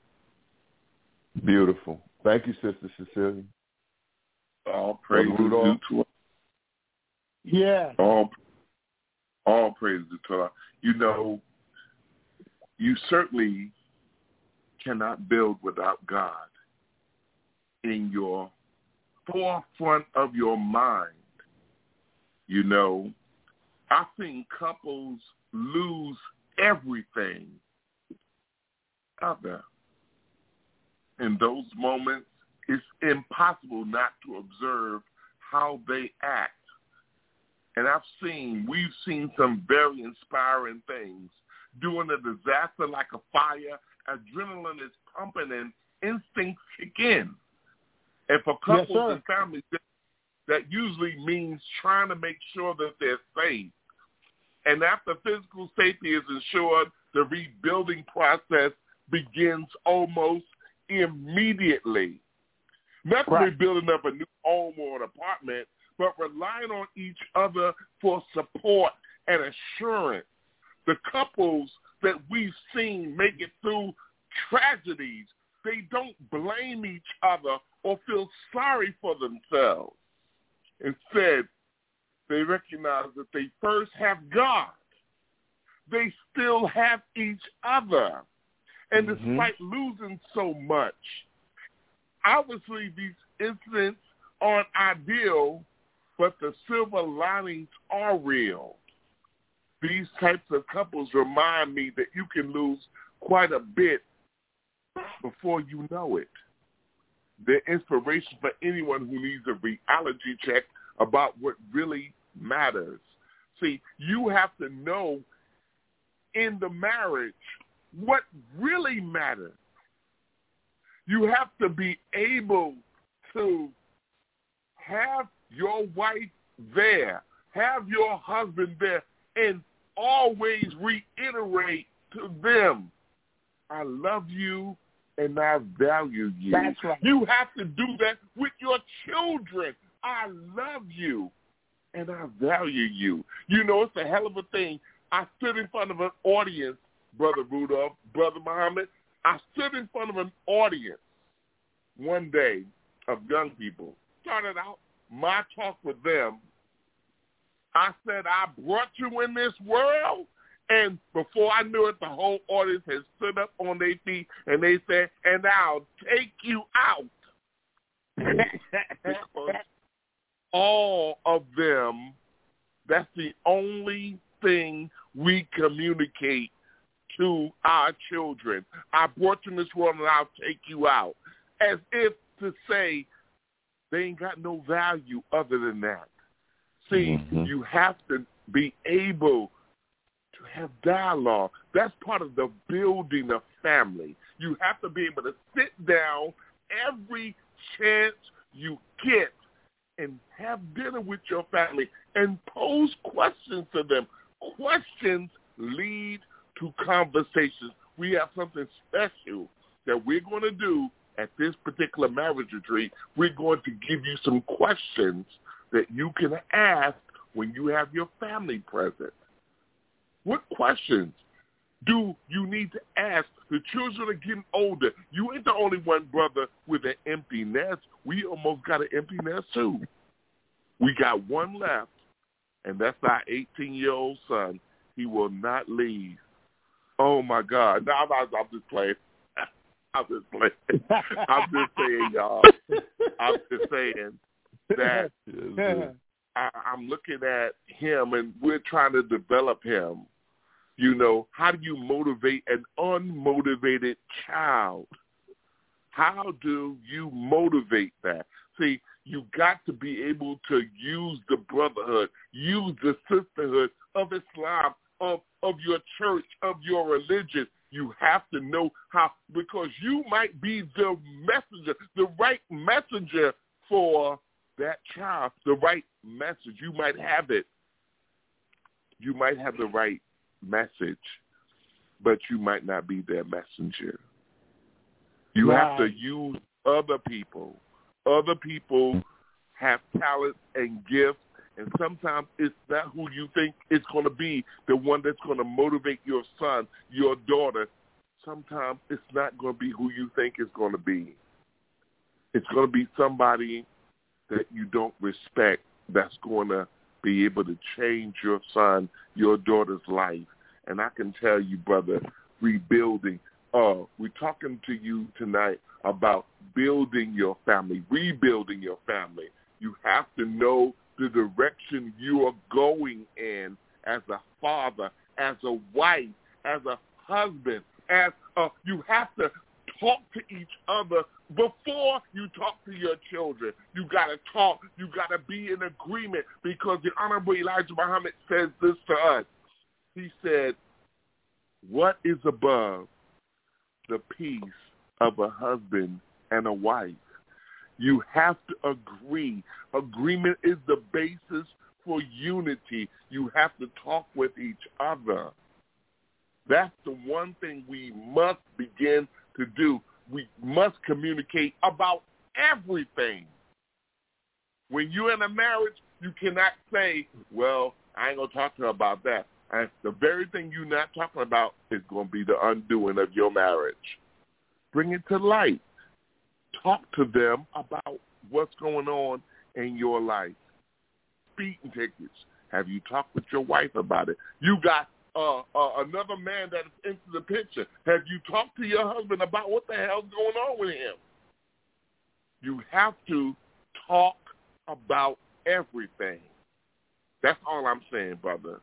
Beautiful. Thank you, Sister Cecilia. All praise to Allah. Yeah. All, all praise to Allah. You know, you certainly cannot build without God in your forefront of your mind. You know, I've seen couples lose everything out there. In those moments, it's impossible not to observe how they act. And I've seen, we've seen some very inspiring things. During a disaster like a fire, adrenaline is pumping and instincts kick in. And for couples yes, and families, that usually means trying to make sure that they're safe. And after physical safety is ensured, the rebuilding process begins almost immediately. Not right. rebuilding up a new home or an apartment, but relying on each other for support and assurance. The couples that we've seen make it through tragedies, they don't blame each other or feel sorry for themselves. Instead, they recognize that they first have God. They still have each other. And mm-hmm. despite losing so much, obviously these incidents aren't ideal, but the silver linings are real. These types of couples remind me that you can lose quite a bit before you know it. They're inspiration for anyone who needs a reality check about what really matters. See, you have to know in the marriage what really matters. You have to be able to have your wife there, have your husband there, and always reiterate to them, I love you and I value you. That's right. You have to do that with your children. I love you and I value you. You know, it's a hell of a thing. I stood in front of an audience, Brother Rudolph, Brother Muhammad. I stood in front of an audience one day of young people. Started out my talk with them. I said, I brought you in this world. And before I knew it, the whole audience had stood up on their feet and they said, and I'll take you out. Because all of them, that's the only thing we communicate to our children. I brought you in this world and I'll take you out. As if to say, they ain't got no value other than that. See, mm-hmm. you have to be able to have dialogue. That's part of the building of family. You have to be able to sit down every chance you get and have dinner with your family and pose questions to them. Questions lead to conversations. We have something special that we're going to do at this particular marriage retreat. We're going to give you some questions that you can ask when you have your family present. What questions do you need to ask? The children are getting older. You ain't the only one, brother, with an empty nest. We almost got an empty nest, too. We got one left, and that's our eighteen-year-old son. He will not leave. Oh, my God. No, I'm, I'm just playing. I'm just playing. I'm just saying, y'all. I'm just saying that I, I'm looking at him, and we're trying to develop him. You know, how do you motivate an unmotivated child? How do you motivate that? See, you got to be able to use the brotherhood, use the sisterhood of Islam, of, of your church, of your religion. You have to know how, because you might be the messenger, the right messenger for that child, the right message. You might have it. You might have the right message, but you might not be their messenger. You right. have to use other people. Other people have talents and gifts, and sometimes it's not who you think it's going to be, the one that's going to motivate your son, your daughter. Sometimes it's not going to be who you think it's going to be. It's going to be somebody that you don't respect that's going to be able to change your son, your daughter's life. And I can tell you, brother, rebuilding. Uh, we're talking to you tonight about building your family, rebuilding your family. You have to know the direction you are going in as a father, as a wife, as a husband. As a, you have to talk to each other before you talk to your children. You got to talk. You got to be in agreement, because the Honorable Elijah Muhammad says this to us. He said, what is above the peace of a husband and a wife? You have to agree. Agreement is the basis for unity. You have to talk with each other. That's the one thing we must begin to do. We must communicate about everything. When you're in a marriage, you cannot say, well, I ain't going to talk to her about that. And the very thing you're not talking about is going to be the undoing of your marriage. Bring it to light. Talk to them about what's going on in your life. Speeding tickets. Have you talked with your wife about it? You got uh, uh, another man that's into the picture. Have you talked to your husband about what the hell's going on with him? You have to talk about everything. That's all I'm saying, brother.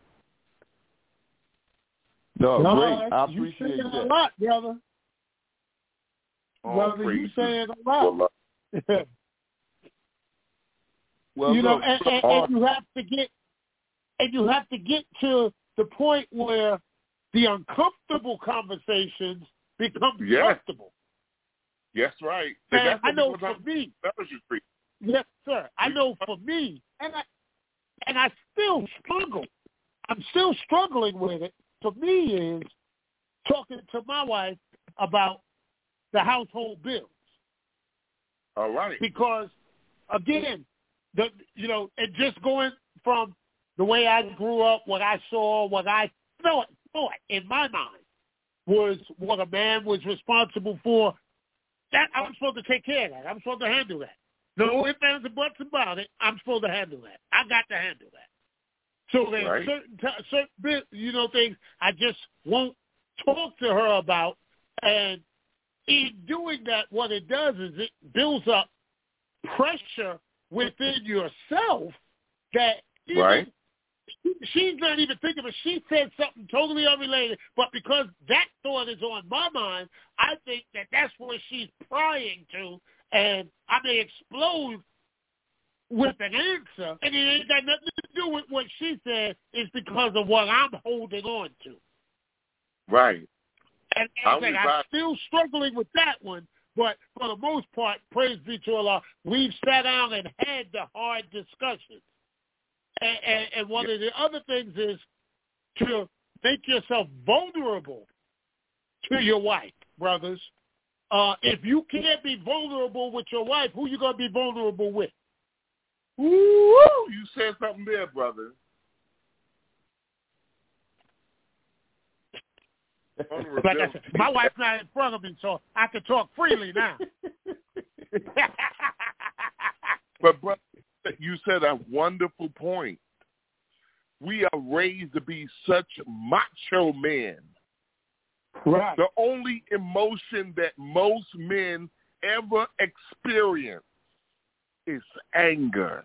No, no great. I you appreciate saying that. a lot, brother. All brother, you saying a lot. Well, you know, look, and, and, and you have to get, and you have to get to the point where the uncomfortable conversations become yes. comfortable. Yes, right. And, and that's I know for me, yes, sir. I know for me, and I and I still struggle. I'm still struggling with it. For me, is talking to my wife about the household bills. All right. Because again, the you know, and just going from the way I grew up, what I saw, what I thought, thought in my mind was what a man was responsible for. That I'm supposed to take care of that. I'm supposed to handle that. No ifs, ands, and buts about it. I'm supposed to handle that. I got to handle that. So there's right. certain, t- certain bit, you know, things I just won't talk to her about. And in doing that, what it does is it builds up pressure within yourself that even, right. she's not even thinking of it. She said something totally unrelated, but because that thought is on my mind, I think that that's where she's prying to, and I may explode with an answer, and it ain't got nothing to do with what she said. It's because of what I'm holding on to. Right. And, and I'm about- still struggling with that one, but for the most part, praise be to Allah, we've sat down and had the hard discussions. And, and, and one yeah. of the other things is to make yourself vulnerable to your wife, brothers. Uh, if you can't be vulnerable with your wife, who you going to be vulnerable with? Ooh, you said something there, brother. Like I said, my wife's not in front of me, so I can talk freely now. But, brother, you said a wonderful point. We are raised to be such macho men. Right. The only emotion that most men ever experience is anger.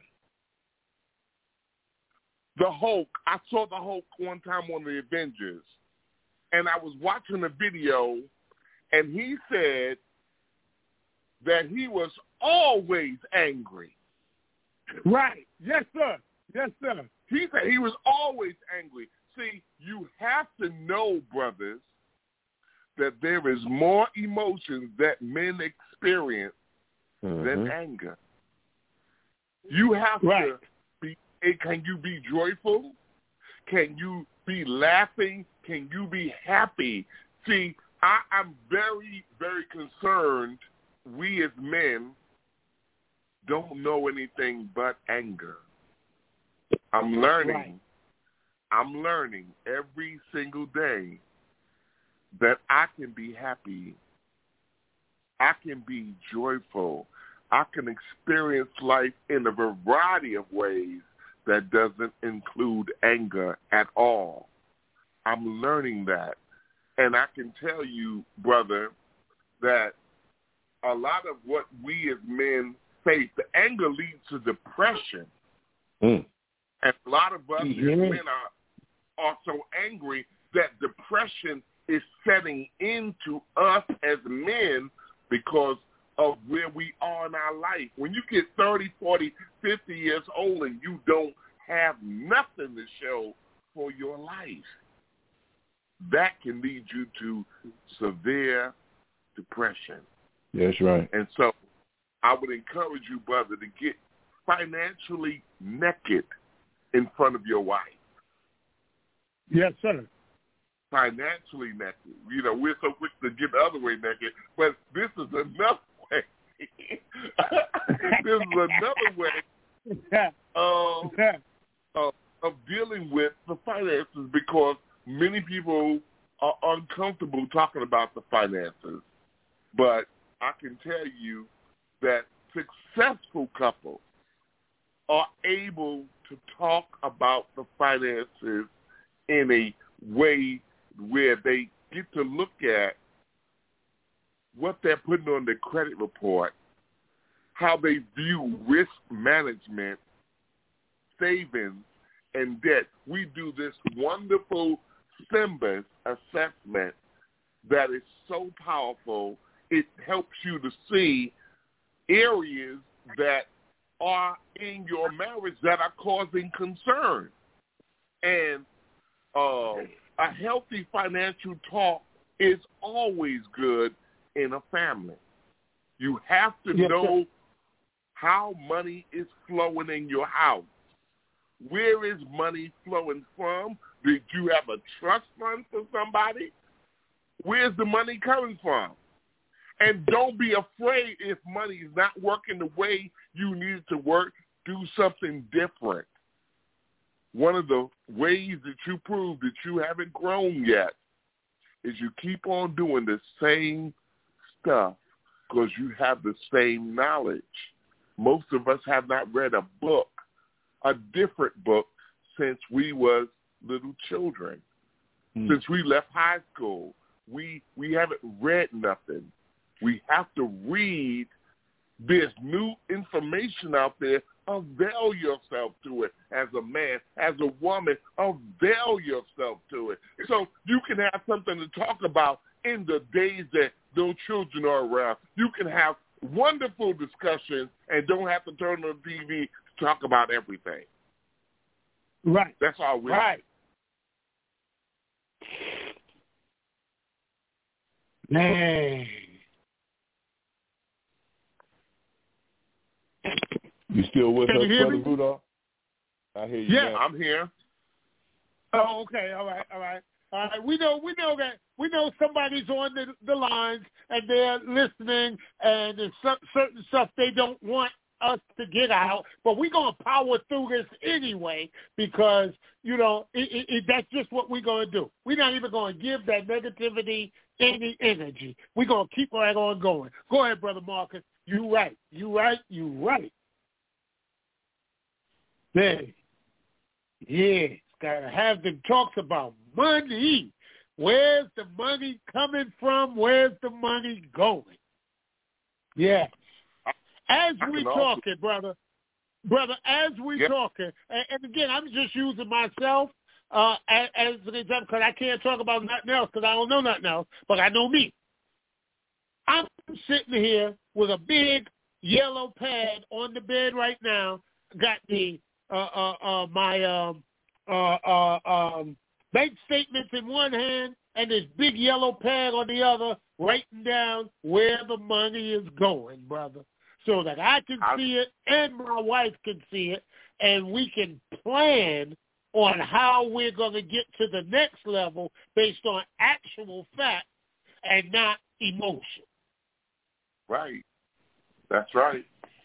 The Hulk, I saw the Hulk one time on the Avengers, and I was watching a video, and he said that he was always angry. Right. Yes, sir. Yes, sir. He said he was always angry. See, you have to know, brothers, that there is more emotions that men experience mm-hmm. than anger. You have right. to be, can you be joyful? Can you be laughing? Can you be happy? See, I, I'm very, very concerned we as men don't know anything but anger. I'm learning. Right. I'm learning every single day that I can be happy. I can be joyful. I can experience life in a variety of ways that doesn't include anger at all. I'm learning that. And I can tell you, brother, that a lot of what we as men face, the anger leads to depression. Mm. And a lot of us mm-hmm. as men are, are so angry that depression is setting into us as men because of where we are in our life. When you get thirty, forty, fifty years old and you don't have nothing to show for your life, that can lead you to severe depression. That's right. And so I would encourage you, brother, to get financially naked in front of your wife. Yes, sir. Financially naked. You know, we're so quick to get the other way naked, but this is another way. This is another way of, of, of dealing with the finances because many people are uncomfortable talking about the finances. But I can tell you that successful couples are able to talk about the finances in a way where they get to look at what they're putting on their credit report, how they view risk management, savings, and debt. We do this wonderful SYMBIS assessment that is so powerful. It helps you to see areas that are in your marriage that are causing concern. And uh, a healthy financial talk is always good in a family. You have to yes, know sir. how money is flowing in your house. Where is money flowing from? Did you have a trust fund for somebody? Where's the money coming from? And don't be afraid if money is not working the way you need it to work. Do something different. One of the ways that you prove that you haven't grown yet is you keep on doing the same stuff because you have the same knowledge. Most of us have not read a book, a different book, since we was little children. Mm. Since we left high school, we we haven't read nothing. We have to read. There's new information out there. Avail yourself to it as a man, as a woman. Avail yourself to it. So you can have something to talk about in the days that no children are around. You can have wonderful discussions and don't have to turn on the T V talk about everything. Right. That's all we Right. Man. You still with Can us, you hear Brother me? Rudolph? I hear you Yeah, now. I'm here. Oh, okay. All right. All right. All right. We know. We know that. We know somebody's on the, the lines and they're listening, and there's some, certain stuff they don't want us to get out, but we're gonna power through this anyway because you know it, it, it, that's just what we're gonna do. We're not even gonna give that negativity any energy. We're gonna keep right on going. Go ahead, Brother Marcus. You right. You right. You right. Hey, yeah, gotta have the talks about money. Where's the money coming from? Where's the money going? Yeah. As we talking, brother, brother, as we yep. talking, and, and again, I'm just using myself uh, as, as an example because I can't talk about nothing else because I don't know nothing else, but I know me. I'm sitting here with a big yellow pad on the bed right now. Got the uh, uh, uh, my um, uh, uh, um, bank statements in one hand and this big yellow pad on the other, writing down where the money is going, brother, so that I can see it and my wife can see it, and we can plan on how we're going to get to the next level based on actual fact and not emotion. Right. That's right.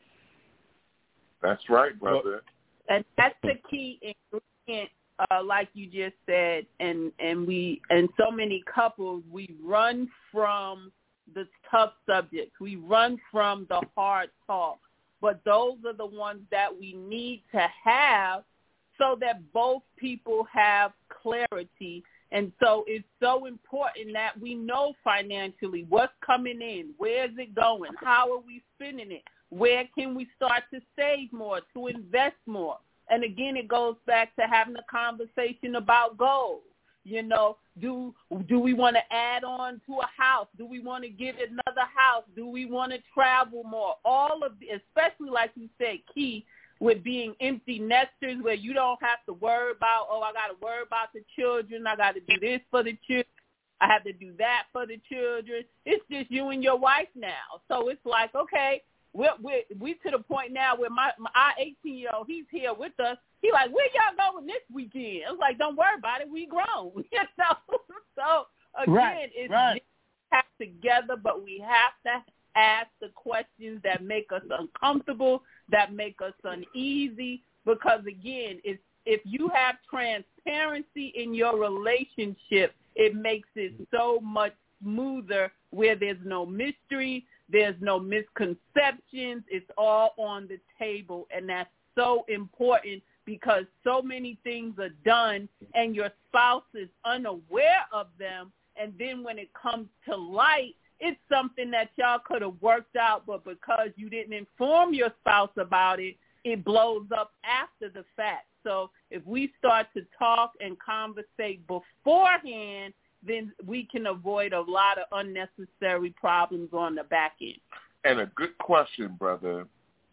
That's right, brother. And that's the key ingredient, uh, like you just said, and, and we and so many couples, we run from the tough subjects. We run from the hard talk. But those are the ones that we need to have so that both people have clarity. And so it's so important that we know financially what's coming in, where's it going, how are we spending it, where can we start to save more, to invest more. And again, it goes back to having a conversation about goals. You know, do do we want to add on to a house? Do we want to get another house? Do we want to travel more? All of the, especially like you said, key with being empty nesters where you don't have to worry about, oh, I got to worry about the children. I got to do this for the children. I have to do that for the children. It's just you and your wife now. So it's like, okay, we're, we're, we to the point now where my, my our eighteen-year-old, he's here with us. He like, where y'all going this weekend? I was like, don't worry about it. We grown. You know? So, again, right, it's right. have together, but we have to ask the questions that make us uncomfortable, that make us uneasy, because, again, it's, if you have transparency in your relationship, it makes it so much smoother where there's no mystery, there's no misconceptions. It's all on the table, and that's so important because so many things are done and your spouse is unaware of them, and then when it comes to light, it's something that y'all could have worked out, but because you didn't inform your spouse about it, it blows up after the fact. So if we start to talk and conversate beforehand, then we can avoid a lot of unnecessary problems on the back end. And a good question, brother,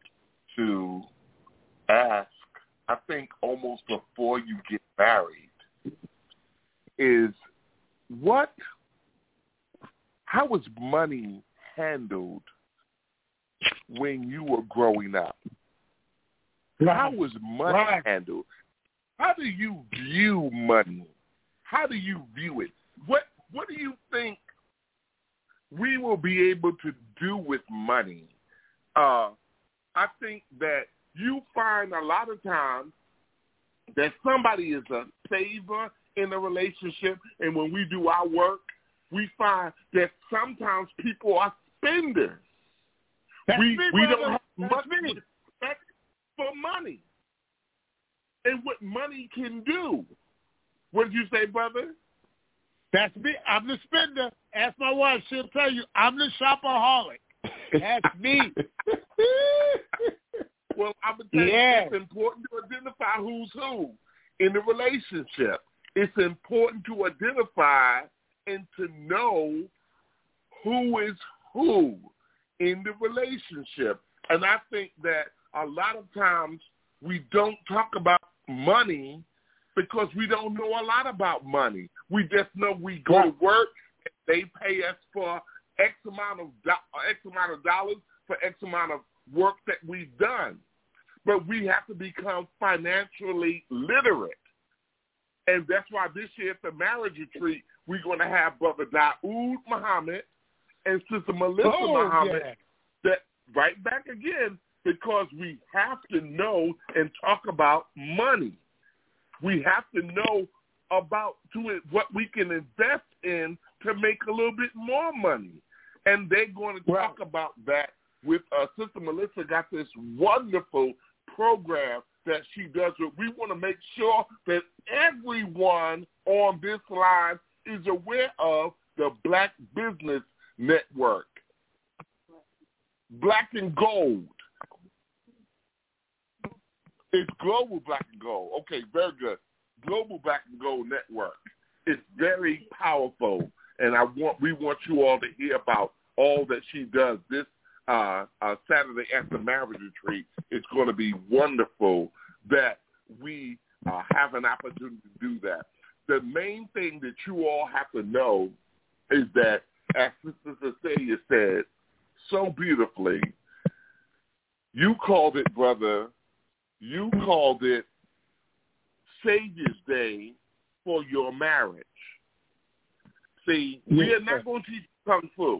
to ask, I think almost before you get married, is what, how was money handled when you were growing up? Right. How was money right. handled? How do you view money? How do you view it? What What do you think we will be able to do with money? Uh, I think that you find a lot of times that somebody is a saver in a relationship, and when we do our work, we find that sometimes people are spenders. That's we me, we brother. don't have That's much me. respect for money and what money can do. What did you say, brother? That's me. I'm the spender. Ask my wife. She'll tell you I'm the shopaholic. That's me. Well, I'm going to tell yeah. you, it's important to identify who's who in the relationship. It's important to identify and to know who is who in the relationship. And I think that a lot of times we don't talk about money because we don't know a lot about money. We just know we go to work, and they pay us for X amount of do- X amount of dollars for X amount of work that we've done. But we have to become financially literate. And that's why this year at the marriage retreat, we're going to have Brother Daoud Muhammad and Sister Melissa oh, Muhammad yeah. that right back again, because we have to know and talk about money. We have to know about to it, what we can invest in to make a little bit more money. And they're going to talk right. about that with uh, Sister Melissa got this wonderful program that she does. We want to make sure that everyone on this line is aware of the Black Business Network. Black and Gold. It's Global Black and Gold. Okay, very good. Global Black and Gold Network. It's very powerful, and I want we want you all to hear about all that she does this uh, uh, Saturday at the marriage retreat. It's going to be wonderful that we uh, have an opportunity to do that. The main thing that you all have to know is that, as Sister Cecilia said so beautifully, you called it, brother, you called it Savior's Day for your marriage. See, we are not going to teach you Kung Fu.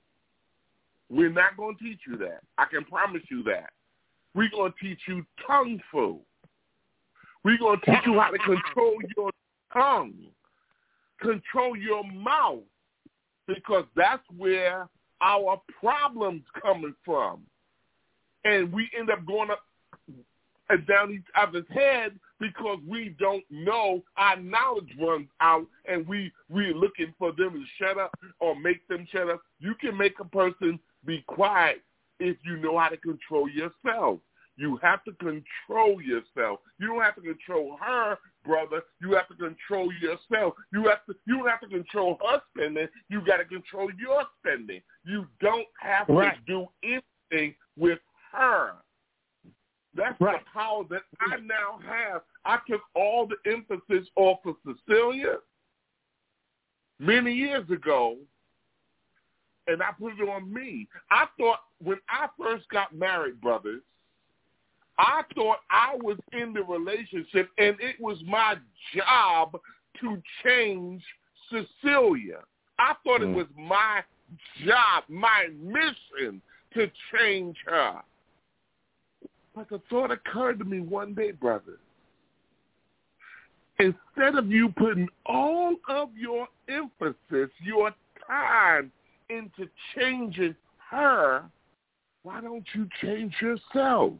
We're not going to teach you that. I can promise you that. We're going to teach you Tongue Fu. We're going to teach you how to control your tongue, control your mouth, because that's where our problems coming from. And we end up going up and down each other's head because we don't know, our knowledge runs out, and we, we're looking for them to shut up or make them shut up. You can make a person be quiet if you know how to control yourself. You have to control yourself. You don't have to control her, brother. You have to control yourself. You have to. You don't have to control her spending. You got to control your spending. You don't have right. to do anything with her. That's right. the power that I now have. I took all the emphasis off of Cecilia many years ago, and I put it on me. I thought when I first got married, brothers, I thought I was in the relationship, and it was my job to change Cecilia. I thought mm. it was my job, my mission to change her. But the thought occurred to me one day, brother. Instead of you putting all of your emphasis, your time into changing her, why don't you change yourself?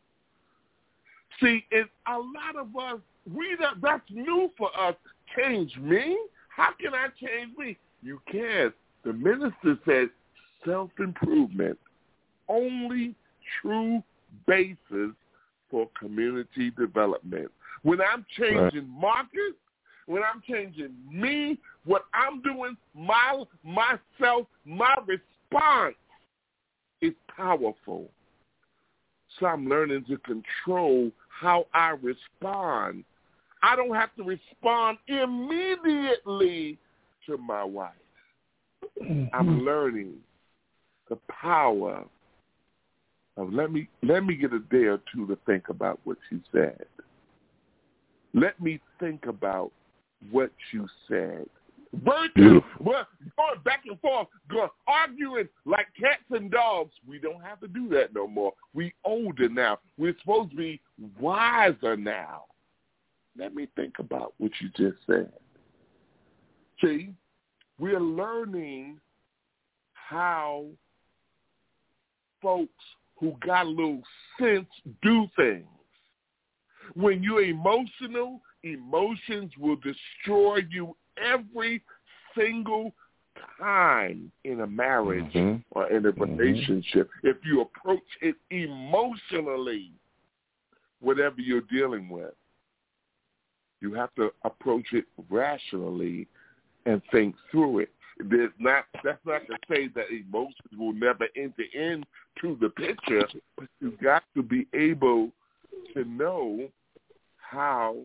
See, and a lot of us, we that's new for us. Change me? How can I change me? You can't. The minister said self-improvement, only true basis for community development. When I'm changing right. Marcus, when I'm changing me, what I'm doing, my myself, my response is powerful. So I'm learning to control how I respond. I don't have to respond immediately to my wife. I'm learning the power of let me let me get a day or two to think about what you said. Let me think about what you said. Virtue, well, going back and forth, going, arguing like cats and dogs. We don't have to do that no more. We older now. We're supposed to be wiser now. Let me think about what you just said. See, we're learning how folks who got a little sense do things. When you're emotional, emotions will destroy you every single time in a marriage mm-hmm. or in a relationship. Mm-hmm. If you approach it emotionally, whatever you're dealing with, you have to approach it rationally and think through it. There's not, that's not to say that emotions will never enter into the picture, but you've got to be able to know how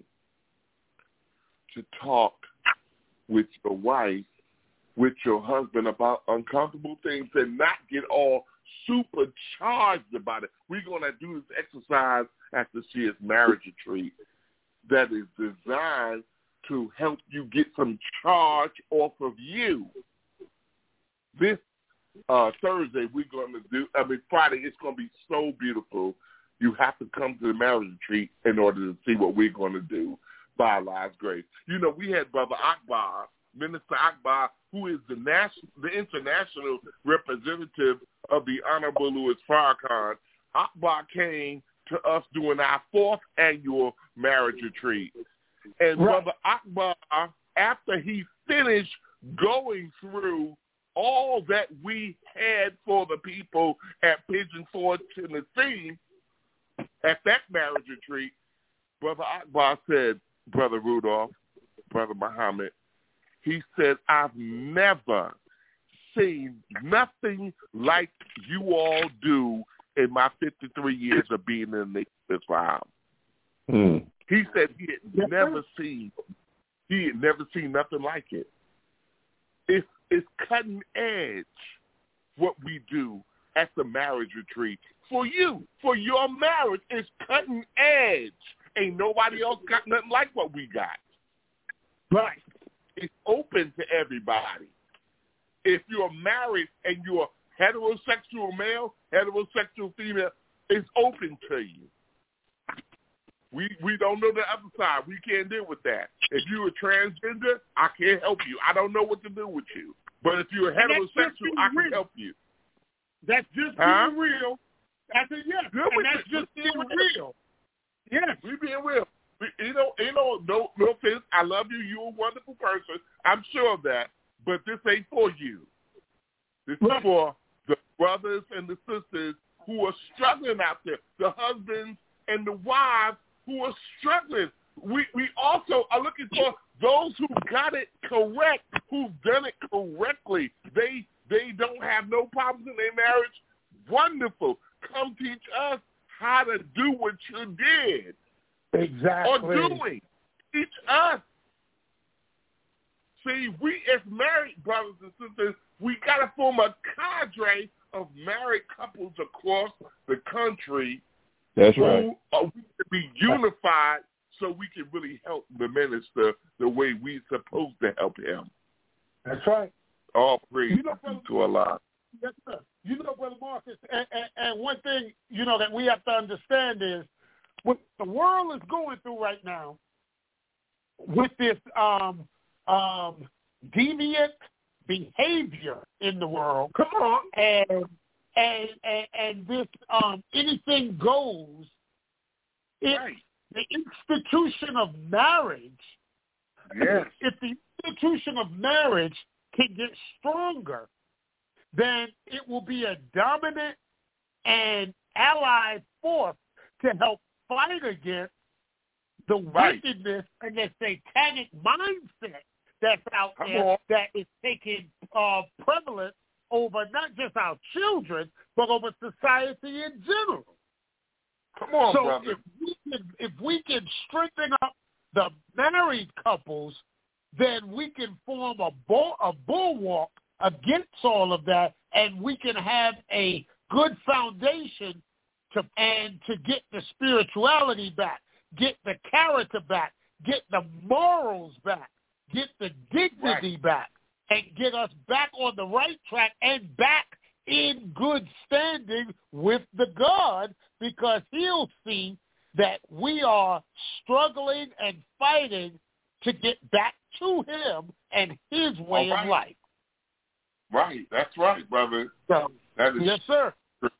to talk with your wife, with your husband about uncomfortable things and not get all supercharged about it. We're going to do this exercise at the C S Marriage Retreat that is designed to help you get some charge off of you. This uh, Thursday, we're going to do, I mean, Friday, it's going to be so beautiful. You have to come to the marriage retreat in order to see what we're going to do by Lives Grace. You know, we had Brother Akbar, Minister Akbar, who is the national, the international representative of the Honorable Louis Farrakhan. Akbar came to us during our fourth annual marriage retreat. And right. Brother Akbar, after he finished going through all that we had for the people at Pigeon Forge, Tennessee, at that marriage retreat, Brother Akbar said, Brother Rudolph, Brother Muhammad, he said, I've never seen nothing like you all do in my fifty-three years of being in the Islam. Mm. He said he had yes, never sir. seen, he had never seen nothing like it. It's, it's cutting edge what we do at the marriage retreat. For you, for your marriage, it's cutting edge. Ain't nobody else got nothing like what we got. Right. It's open to everybody. If you're married and you're heterosexual male, heterosexual female, it's open to you. We we don't know the other side. We can't deal with that. If you're a transgender, I can't help you. I don't know what to do with you. But if you're heterosexual, I can real. help you. That's just huh? being real. I said, yes, yeah, and that's just being real. Yes. We being real. We, you know, you know, no, no offense. I love you. You're a wonderful person. I'm sure of that. But this ain't for you. This right. is for the brothers and the sisters who are struggling out there, the husbands and the wives who are struggling. We we also are looking for those who got it correct, who've done it correctly. They they don't have no problems in their marriage. Wonderful. Come teach us how to do what you did. Exactly. Or doing. Teach us. See, we as married brothers and sisters, we got to form a cadre of married couples across the country. That's who right. Are, we can be unified so we can really help the minister the way we're supposed to help him. That's right. All praise you know, brother, to Allah. Yes, sir. You know, Brother Marcus, and, and, and one thing, you know, that we have to understand is what the world is going through right now with this um, um, deviant behavior in the world. Come on. And and and, and this um, anything goes. It, right. The institution of marriage. Yes. If the institution of marriage can get stronger, then it will be a dominant and allied force to help fight against the right. wickedness and the satanic mindset that's out Come there on. that is taking uh, prevalence over not just our children, but over society in general. Come on, so brother. if we can, if we can strengthen up the married couples, then we can form a bull, a bulwark against all of that, and we can have a good foundation to and to get the spirituality back, get the character back, get the morals back, get the dignity right. back, and get us back on the right track and back in good standing with the God, because he'll see that we are struggling and fighting to get back to him and his way right. of life. Right, that's right, brother. So, that is yes, sir.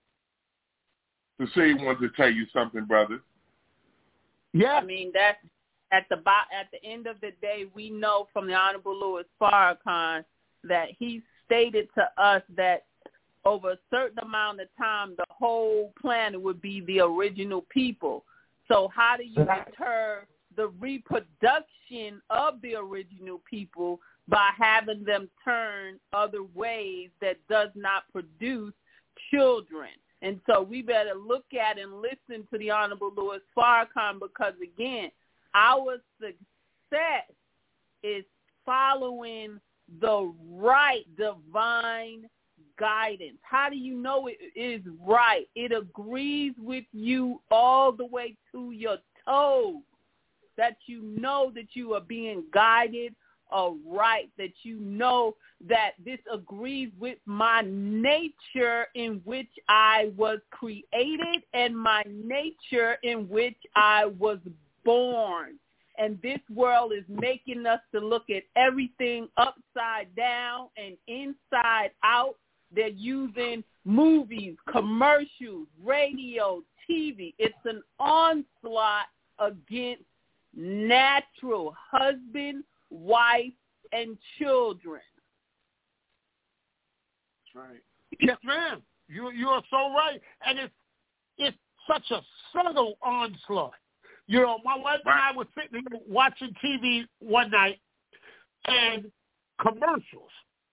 To say he wanted to tell you something, brother. Yeah, I mean that at the at the end of the day, we know from the Honorable Louis Farrakhan that he stated to us that over a certain amount of time, the whole planet would be the original people. So how do you deter the reproduction of the original people by having them turn other ways that does not produce children? And so we better look at and listen to the Honorable Louis Farrakhan because, again, our success is following the right divine guidance. How do you know it is right? It agrees with you all the way to your toes, that you know that you are being guided aright, that you know that this agrees with my nature in which I was created and my nature in which I was born. And this world is making us to look at everything upside down and inside out. They're using movies, commercials, radio, T V. It's an onslaught against natural husband, wife, and children. That's right. Yes, ma'am. You you are so right. And it's it's such a subtle onslaught. You know, my wife and I were sitting here watching T V one night and commercials.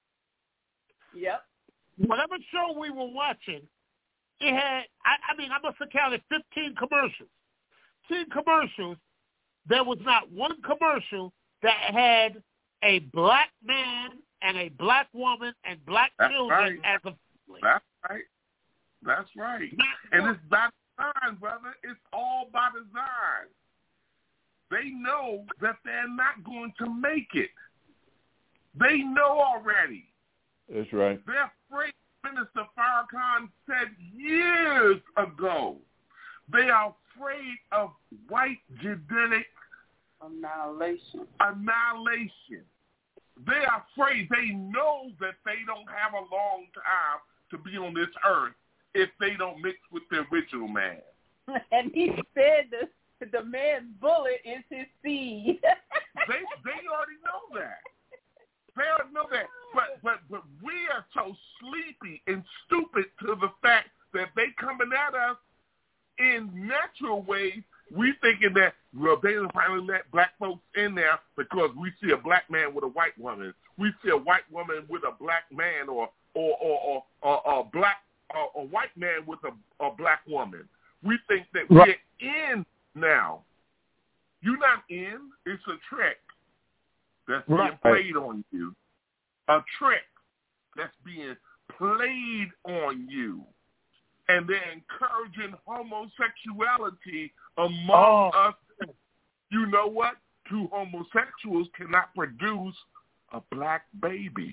Yep. Whatever show we were watching, it had, I, I mean, I must have counted fifteen commercials. fifteen commercials. There was not one commercial that had a black man and a black woman and black That's children right. as a family. That's right. That's right. And it's by design, brother. It's all by design. They know that they're not going to make it. They know already. That's right. They're afraid. Minister Farrakhan said years ago, they are afraid of white genetic annihilation. Annihilation. They are afraid. They know that they don't have a long time to be on this earth if they don't mix with the original man. And he said the the man's bullet is his seed. they they already know that. They already know that. But but but we are so sleepy and stupid to the fact that they coming at us in natural ways. We thinking that, well, they finally let black folks in there because we see a black man with a white woman. We see a white woman with a black man, or or or or, or a black or a white man with a, a black woman. We think that right. we're in now. You're not in. It's a trick that's being right. played on you. A trick that's being played on you. And they're encouraging homosexuality among oh. us. You know what? Two homosexuals cannot produce a black baby.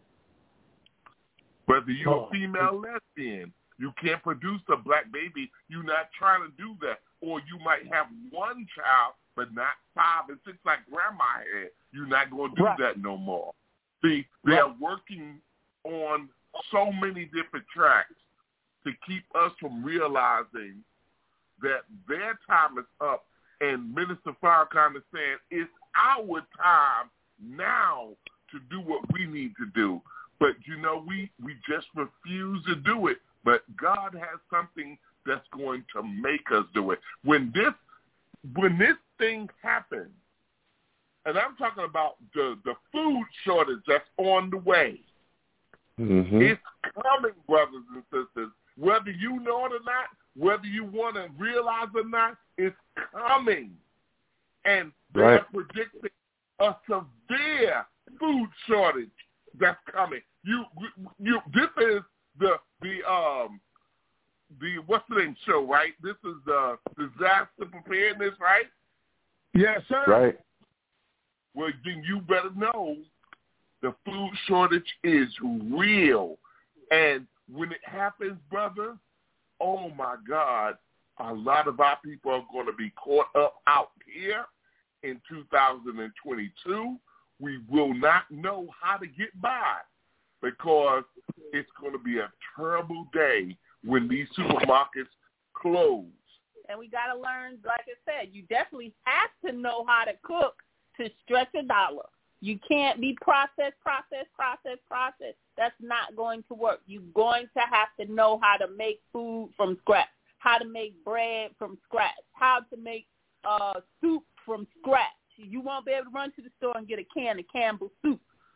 Whether you're oh. a female lesbian, you can't produce a black baby. You're not trying to do that. Or you might have one child, but not five and six like grandma had. You're not going to do right. that no more. See, they're right. working on so many different tracks to keep us from realizing that their time is up. And Minister Farrakhan is saying it's our time now to do what we need to do. But, you know, we, we just refuse to do it. But God has something that's going to make us do it. When this when this thing happens, and I'm talking about the, the food shortage that's on the way, mm-hmm. it's coming, brothers and sisters. Whether you know it or not, whether you want to realize it or not, it's coming. And they're right. predicting a severe food shortage that's coming. You, you, this is the the um the what's the name show, right? This is the disaster preparedness, right? Yes, sir. Right. Well, then you better know the food shortage is real, and when it happens, brother, oh my God, a lot of our people are going to be caught up out here in two thousand twenty-two. We will not know how to get by because it's going to be a terrible day when these supermarkets close. And we got to learn, like I said, you definitely have to know how to cook to stretch a dollar. You can't be processed, processed, processed, processed. That's not going to work. You're going to have to know how to make food from scratch, how to make bread from scratch, how to make uh, soup from scratch. You won't be able to run to the store and get a can of Campbell soup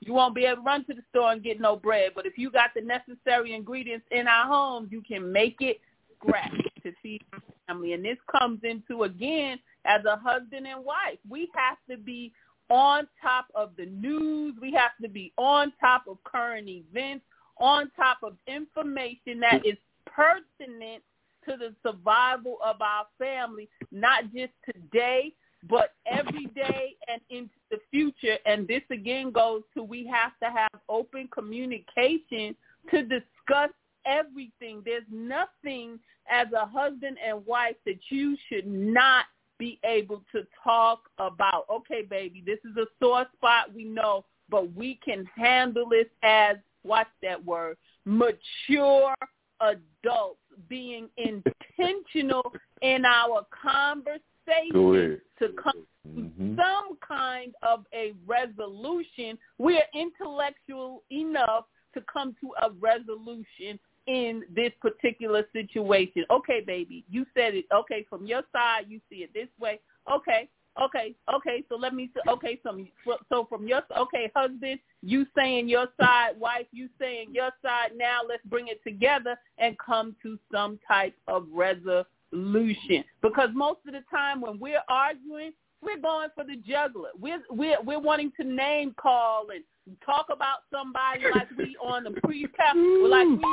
You won't be able to run to the store and get no bread. But if you got the necessary ingredients in our homes, you can make it scratch to feed your family. And this comes into, again, as a husband and wife, we have to be on top of the news. We have to be on top of current events, on top of information that is pertinent to the survival of our family, not just today, but every day and into the future. And this again goes to, we have to have open communication to discuss everything. There's nothing as a husband and wife that you should not be able to talk about. Okay, baby, this is a sore spot, we know, but we can handle this as, watch that word, mature adults, being intentional in our conversation to come mm-hmm. to some kind of a resolution. We are intellectual enough to come to a resolution in this particular situation. Okay, baby, you said it. Okay, from your side, you see it this way. Okay, okay, okay. So let me. Okay, so so from your okay, husband, you saying your side, wife, you saying your side. Now let's bring it together and come to some type of resolution. Because most of the time when we're arguing, we're going for the jugular. We're we're we're wanting to name call and talk about somebody like we on the pre-cap, like we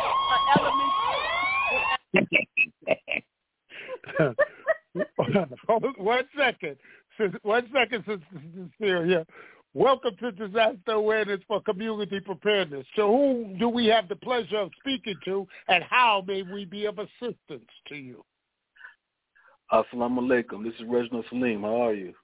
in uh, elementary. One second, one second, Sincere here. Welcome to Disaster Awareness for Community Preparedness. So who do we have the pleasure of speaking to, and how may we be of assistance to you? Assalamu alaikum. This is Reginald Salim. How are you?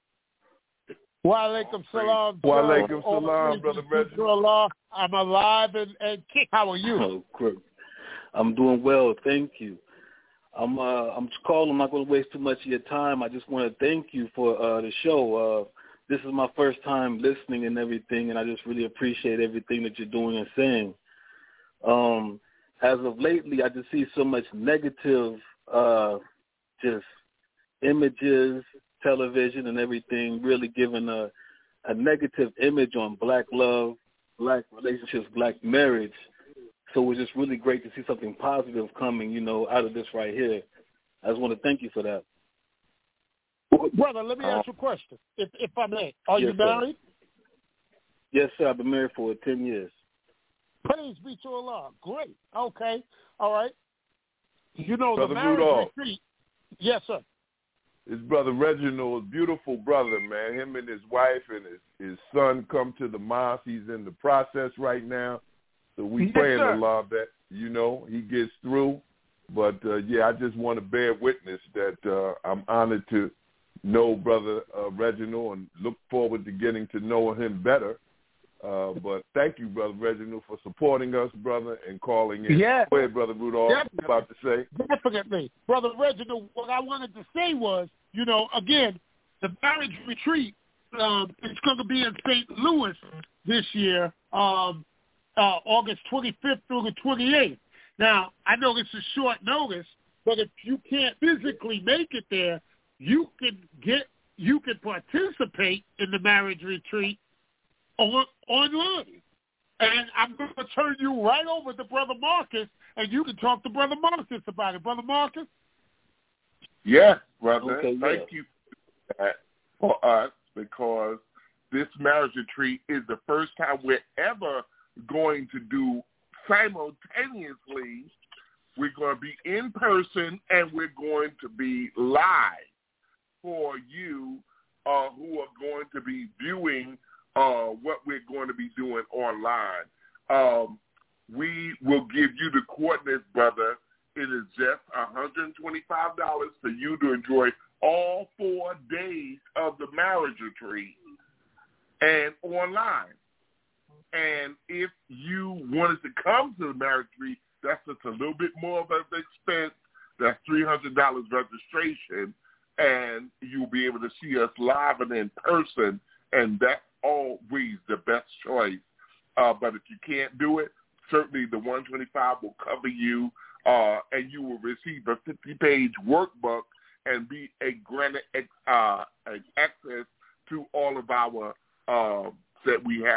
Wa alaikum salam. Wa alaikum salam, Brother Reginald. I'm alive and, and kick. How are you? Oh, great. I'm doing well. Thank you. I'm uh, I'm just calling. I'm not going to waste too much of your time. I just want to thank you for uh, the show. Uh, this is my first time listening and everything, and I just really appreciate everything that you're doing and saying. Um, as of lately, I just see so much negative, uh, just images, television and everything, really giving a, a negative image on black love, black relationships, black marriage. So it was just really great to see something positive coming, you know, out of this right here. I just want to thank you for that. Brother, let me ask you a question, if if I may. Are yes, you married? Sir. Yes, sir. I've been married for ten years. Praise be to Allah. Great. Okay. All right. You know, Brother the marriage Rudolph. retreat. Yes, sir. His brother Reginald, a beautiful brother, man. Him and his wife and his, his son come to the mosque. He's in the process right now. So we yes, praying sir. Allah that, you know, he gets through. But, uh, yeah, I just want to bear witness that uh, I'm honored to know Brother uh, Reginald and look forward to getting to know him better. Uh, but thank you, Brother Reginald, for supporting us, brother, and calling in. Yeah. Go ahead, Brother Rudolph. Definitely. About to say. Definitely. Brother Reginald, what I wanted to say was, you know, again, the marriage retreat, um, it's going to be in Saint Louis this year, um, uh, August twenty-fifth through the twenty-eighth. Now, I know it's a short notice, but if you can't physically make it there, you can get, you can participate in the marriage retreat on, online. And I'm going to turn you right over to Brother Marcus, and you can talk to Brother Marcus about it. Brother Marcus? Yes, brother. Okay, Thank yeah. you for that for us, because this marriage retreat is the first time we're ever going to do simultaneously. We're going to be in person and we're going to be live for you uh, who are going to be viewing uh, what we're going to be doing online. Um, we will give you the coordinates, brother. It is just one hundred twenty-five dollars for you to enjoy all four days of the marriage retreat and online. And if you wanted to come to the marriage retreat, that's just a little bit more of an expense. That's three hundred dollars registration, and you'll be able to see us live and in person, and that's always the best choice. Uh, but if you can't do it, certainly the one hundred twenty-five dollars will cover you, uh, and you will receive a fifty-page workbook and be a granted uh, access to all of our uh, that we have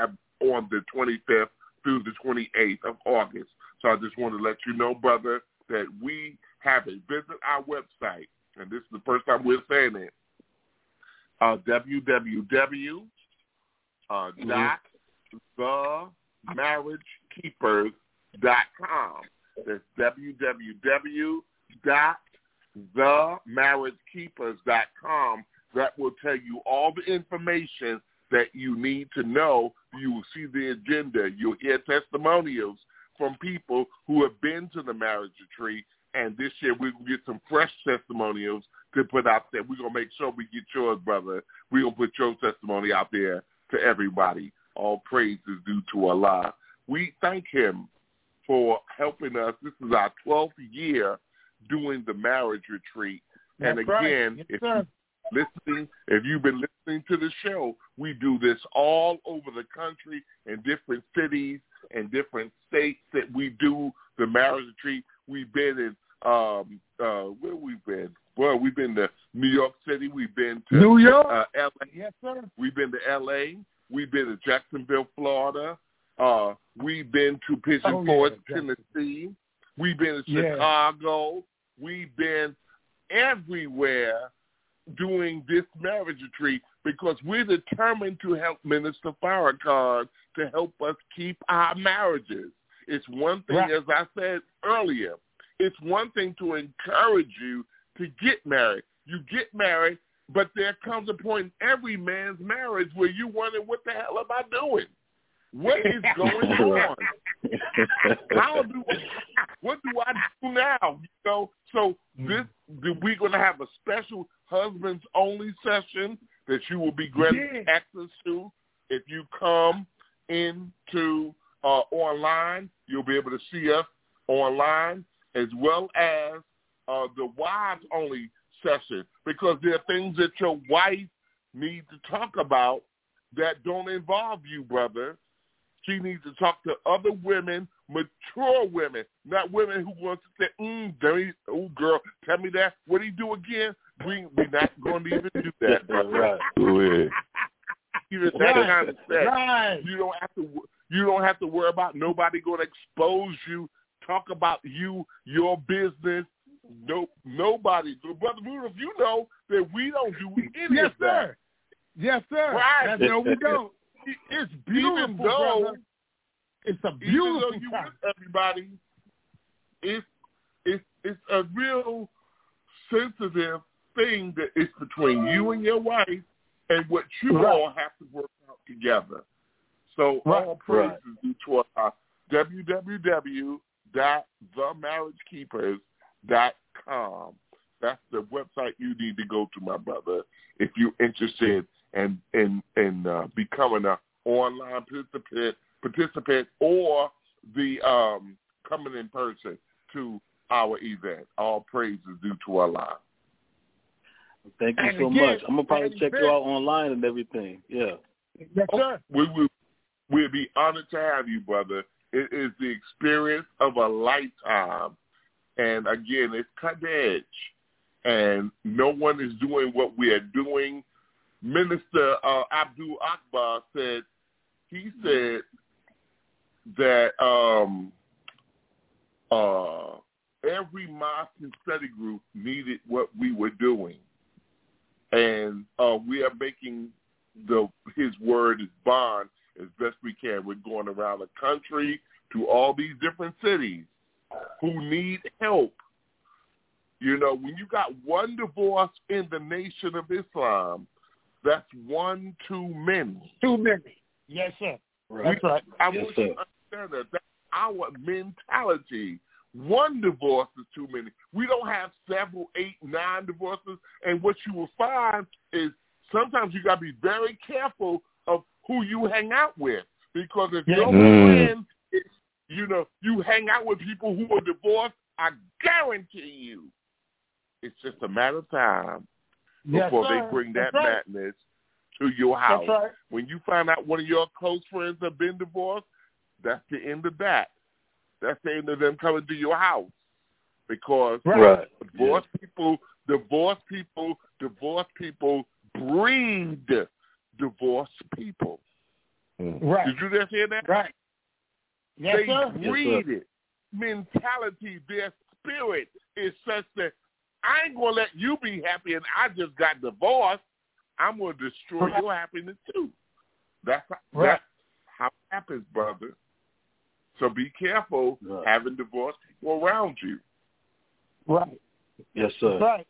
on the twenty-fifth through the twenty-eighth of August. So I just want to let you know, brother, that we have a visit our website, and this is the first time we're saying it, uh, www. Uh, mm-hmm. dot the marriage keepers dot com. That's www. dot the marriage keepers dot com. That will tell you all the information that you need to know. You will see the agenda. You'll hear testimonials from people who have been to the marriage retreat. And this year we're going to get some fresh testimonials to put out there. We're going to make sure we get yours, brother. We're going to put your testimony out there to everybody. All praise is due to Allah. We thank him for helping us. This is our twelfth year doing the marriage retreat. That's and again, right. Yes, if sir. you're listening, if you've been listening to the show, we do this all over the country in different cities and different states that we do the marriage retreat. We've been in, um, uh, where we've been? Well, we've been to New York City. We've been to New York. Uh, L A. Yes, sir. We've been to L A. We've been to Jacksonville, Florida. Uh, we've been to Pigeon oh, Forge, yeah, Tennessee. We've been to yeah. Chicago. We've been everywhere doing this marriage retreat because we're determined to help Minister Farrakhan to help us keep our marriages. It's one thing, right. as I said earlier, it's one thing to encourage you to get married. You get married, but there comes a point in every man's marriage where you wonder, what the hell am I doing? What is going on? How do what do I do now? You know, so this we're going to have a special husbands only session that you will be granted yeah. access to if you come into uh, online. You'll be able to see us online, as well as uh, the wives only session, because there are things that your wife needs to talk about that don't involve you, brother. She needs to talk to other women, mature women, not women who want to say, mm, dirty, oh, girl, tell me that. What do you do again? We, we're not going to even do that. Right. Even that right. kind of stuff. Right. You don't have to. You don't have to worry about nobody going to expose you. Talk about you, your business. No, nobody. Brother Rudolph, you know that we don't do any yes, of that. Sir. Yes, sir. Right. That's, no, we don't. It's beautiful, even though, brother. It's a beautiful even though you time. with everybody, it's it's it's a real sensitive thing that is between you and your wife, and what you right. all have to work out together. So right. all praise right. is due to our w w w dot the marriage keepers dot com. That's the website you need to go to, my brother, if you're interested in in, in uh, becoming an online participant, participant or the um, coming in person to our event. All praise is due to Allah. Thank you and so again, much. I'm gonna probably check you out online and everything. Yeah. Yes, sir. We will. We'll be honored to have you, brother. It is the experience of a lifetime, and again, it's cutting edge, and no one is doing what we are doing. Minister uh, Abdul Akbar said, he said that um, uh, every mosque and study group needed what we were doing, and uh, we are making the his word is bond as best we can. We're going around the country to all these different cities who need help. You know, when you got one divorce in the Nation of Islam, that's one too many. Too many. Yes, sir. Right. That's right. I yes, want sir. you to understand that. That's our mentality. One divorce is too many. We don't have several, eight, nine divorces. And what you will find is sometimes you got to be very careful of who you hang out with. Because if Yeah. your Mm. friend, is, you know, you hang out with people who are divorced, I guarantee you it's just a matter of time Yes, before sir. they bring That's that right. madness to your house. That's right. When you find out one of your close friends have been divorced, that's the end of that. That's the end of them coming to your house. Because Right. divorced people, divorced people, divorced people breed divorced people. Right. Did you just hear that? Right. Yes, they sir. breed yes, it. Mentality, their spirit is such that I ain't going to let you be happy and I just got divorced. I'm going to destroy right. your happiness too. That's, right. that's how it happens, brother. So be careful right. having divorced people around you. Right. Yes, sir. Right.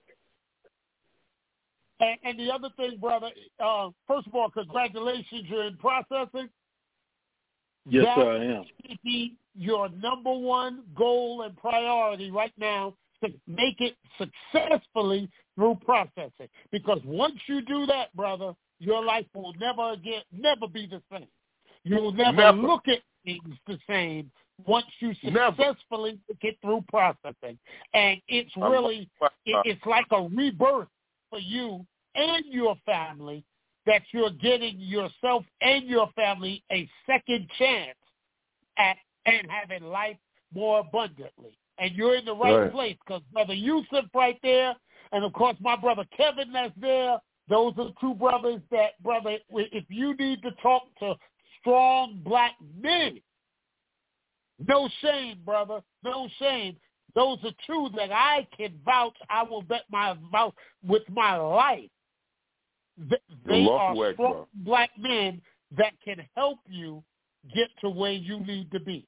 And, and the other thing, brother, uh, first of all, congratulations, you're in processing. Yes, that sir, I am. should be your number one goal and priority right now, to make it successfully through processing. Because once you do that, brother, your life will never again, never be the same. You will never, never. look at things the same once you successfully never. get through processing. And it's really, it, it's like a rebirth for you and your family, that you're getting yourself and your family a second chance at and having life more abundantly. And you're in the right, right. place, because Brother Yusuf right there, and, of course, my brother Kevin that's there, those are two brothers that, brother, if you need to talk to strong black men, no shame, brother, no shame. Those are two that I can vouch, I will bet my vouch with my life. They are work, strong bro. black men that can help you get to where you need to be.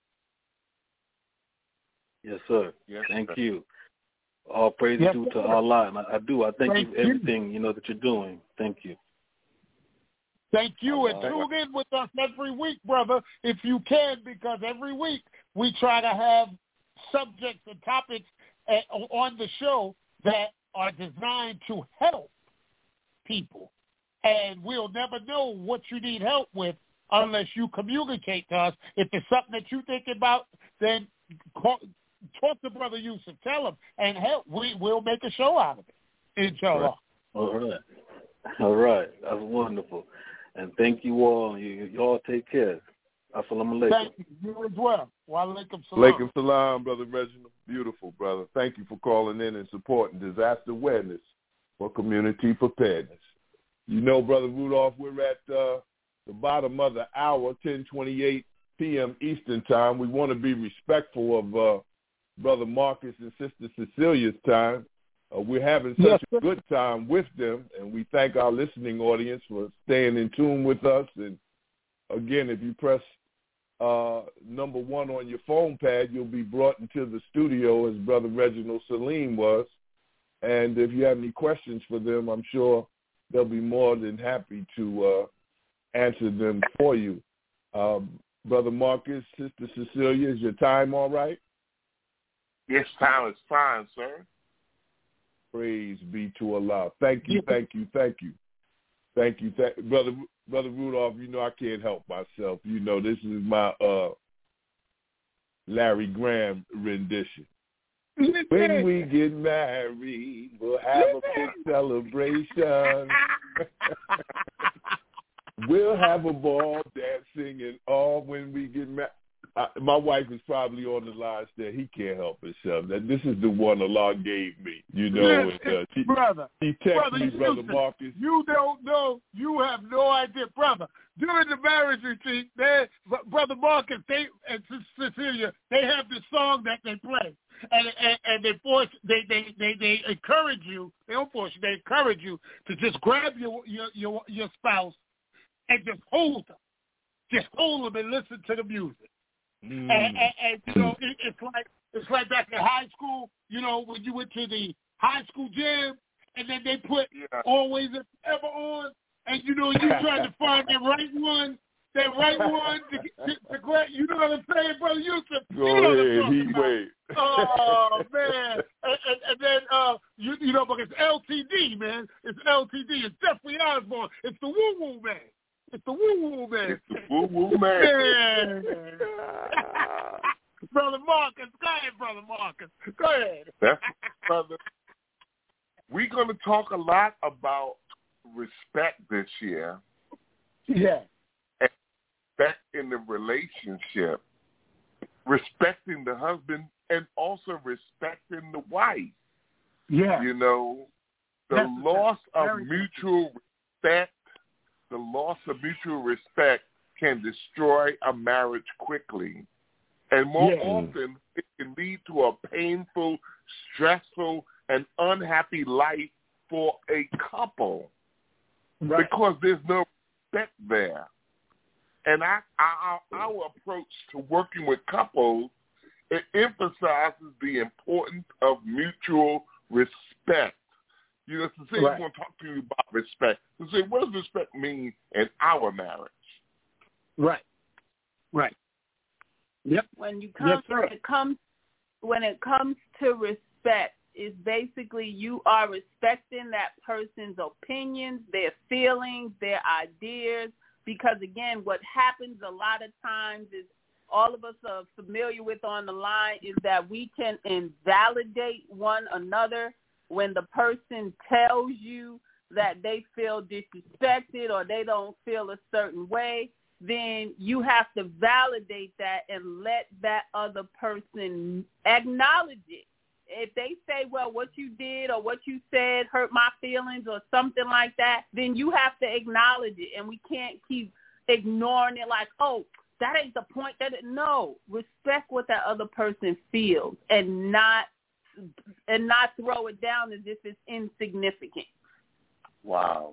Yes, sir. Yes, thank sir. you. All praise Yes, due to sir. Allah, and I, I do. I thank, thank you for everything you know that you're doing. Thank you. Thank you, Allah. and tune in with us every week, brother, if you can, because every week we try to have subjects and topics uh, on the show that are designed to help people. And we'll never know what you need help with unless you communicate to us. If it's something that you think about, then call, talk to Brother Yusuf. Tell him, and help. We, we'll make a show out of it, inshallah. Right. All right. All right. That's wonderful. And thank you all. You, you all take care. Assalamu alaikum. Thank you. You as well. Wa alaikum salam. Alaikum salam, Brother Reginald. Beautiful, brother. Thank you for calling in and supporting disaster awareness for community preparedness. You know, Brother Rudolph, we're at uh, the bottom of the hour, ten twenty-eight p.m. Eastern Time. We want to be respectful of uh, Brother Marcus and Sister Cecilia's time. Uh, we're having such yes, a good time with them, and we thank our listening audience for staying in tune with us. And, again, if you press uh, number one on your phone pad, you'll be brought into the studio as Brother Reginald Salim was. And if you have any questions for them, I'm sure they'll be more than happy to uh, answer them for you. Um, Brother Marcus, Sister Cecilia, is your time all right? Yes, time is fine, sir. Praise be to Allah. Thank you, thank you, thank you. Thank you. Th- Brother Brother Rudolph, you know I can't help myself. You know this is my uh, Larry Graham rendition. When we get married, we'll have a big celebration. We'll have a ball dancing and all when we get married. Uh, my wife is probably on the line saying he can't help himself. That this is the one Allah gave me, you know. Listen, and, uh, she, brother, he texted brother, me, Brother listen, Marcus. You don't know. You have no idea, brother. During the marriage retreat, they, Brother Marcus, they and Cecilia, they have this song that they play, and and, and they force, they, they they they encourage you. They don't force you. They encourage you to just grab your your your, your spouse and just hold them, just hold them and listen to the music. Mm. And, and, and you know, it, it's like it's like back in high school. You know, when you went to the high school gym, and then they put yeah. Always and Forever on, and you know, you trying to find the right one, that right one to, to, to grab. You know what I'm saying, Brother Yusuf? Go you know ahead, he wait. Oh man, and, and, and then uh, you you know, because it's L T D, man. It's L T D. It's Jeffrey Osborne. It's the Woo Woo Man. It's the woo-woo man. It's the woo-woo man. Brother Marcus, go ahead, Brother Marcus. Go ahead. That's brother. We're going to talk a lot about respect this year. Yeah. Respect in the relationship, respecting the husband, and also respecting the wife. Yeah. You know, the That's loss of very mutual respect, the loss of mutual respect can destroy a marriage quickly. And more Yeah. often, it can lead to a painful, stressful, and unhappy life for a couple. Right. Because there's no respect there. And I, our, our approach to working with couples, it emphasizes the importance of mutual respect. You know, to say Right. I want to talk to you about respect. To say, what does respect mean in our marriage? Right. Right. Yep. When you come, Yes, sir. when it comes, when it comes to respect, it's basically you are respecting that person's opinions, their feelings, their ideas. Because again, what happens a lot of times is all of us are familiar with on the line is that we can invalidate one another when the person tells you that they feel disrespected or they don't feel a certain way. Then you have to validate that and let that other person acknowledge it. If they say, well, what you did or what you said hurt my feelings or something like that, then you have to acknowledge it. And we can't keep ignoring it like, oh, that ain't the point. That it, no, respect what that other person feels and not and not throw it down as if it's insignificant. Wow.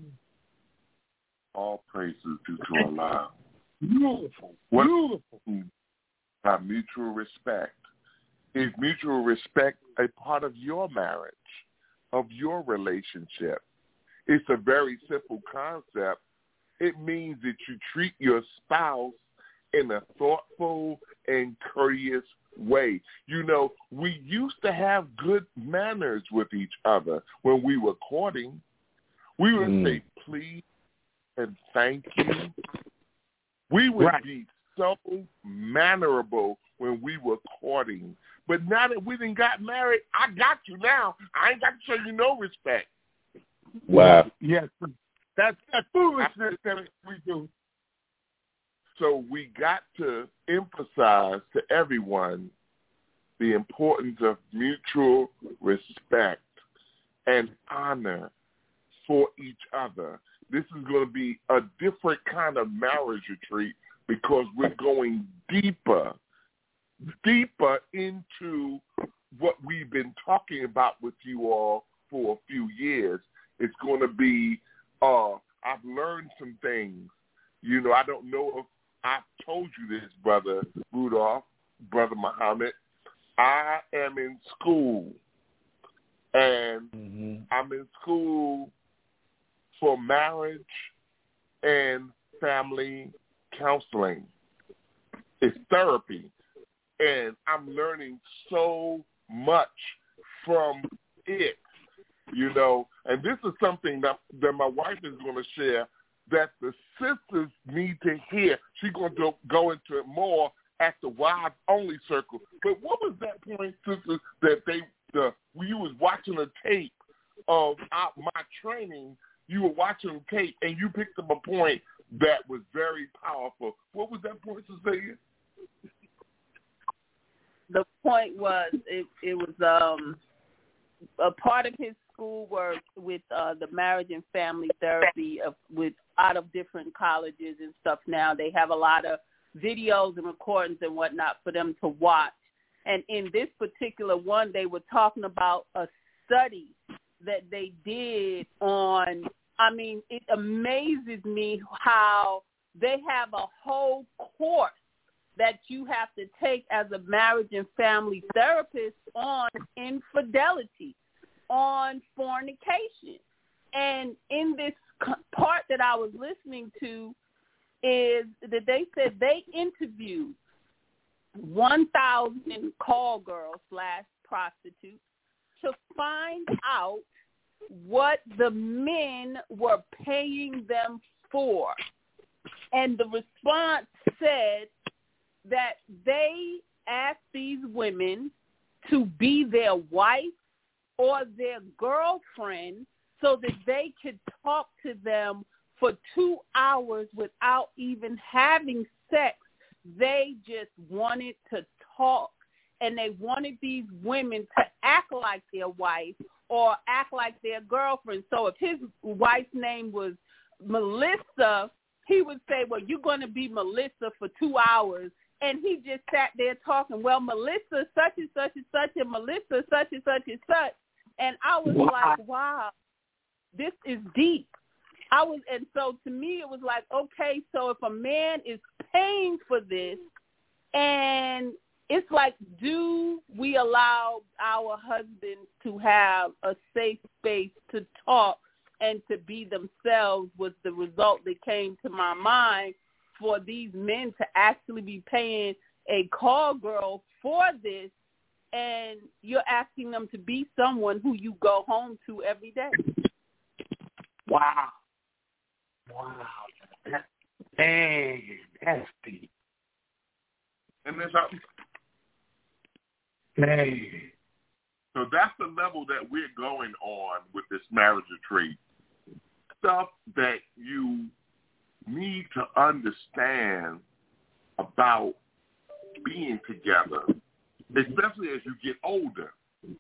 All praises due to Allah. Beautiful. What, Beautiful. By mutual respect. Is mutual respect a part of your marriage, of your relationship? It's a very simple concept. It means that you treat your spouse in a thoughtful and courteous way. You know, we used to have good manners with each other when we were courting. We would mm. say please and thank you. We would right. be so mannerable when we were courting. But now that we done got married, I got you now. I ain't got to show you no respect. Wow. Yes. That's that foolishness that we do. So we got to emphasize to everyone the importance of mutual respect and honor for each other. This is going to be a different kind of marriage retreat because we're going deeper, deeper into what we've been talking about with you all for a few years. It's going to be, uh, I've learned some things. You know, I don't know if I've told you this, Brother Rudolph, Brother Muhammad. I am in school, and mm-hmm. I'm in school for marriage and family counseling. It's therapy, and I'm learning so much from it, you know. And this is something that, that my wife is going to share that the sisters need to hear. She's going to go into it more at the wives only circle. But what was that point, sisters, that they the you was watching a tape of our, my training? You were watching a tape and you picked up a point that was very powerful. What was that point, Sister? The point was it, it was um, a part of his schoolwork with uh, the marriage and family therapy of, with out of different colleges and stuff. Now they have a lot of videos and recordings and whatnot for them to watch. And in this particular one, they were talking about a study that they did on, I mean, it amazes me how they have a whole course that you have to take as a marriage and family therapist on infidelity, on fornication. And in this part that I was listening to is that they said they interviewed one thousand call girls slash prostitutes to find out what the men were paying them for. And the response said that they asked these women to be their wife or their girlfriend so that they could talk to them for two hours without even having sex. They just wanted to talk, and they wanted these women to act like their wife or act like their girlfriend. So if his wife's name was Melissa, he would say, well, you're going to be Melissa for two hours. And he just sat there talking, well, Melissa such and such and such and Melissa such and such and such. And I was wow. like, wow, this is deep. I was, and so to me it was like, okay, so if a man is paying for this, and it's like, do we allow our husbands to have a safe space to talk and to be themselves was the result that came to my mind for these men to actually be paying a call girl for this, and you're asking them to be someone who you go home to every day. Wow. Wow. That, dang, that's deep. And there's something. Dang. So that's the level that we're going on with this marriage retreat. Stuff that you need to understand about being together, especially as you get older.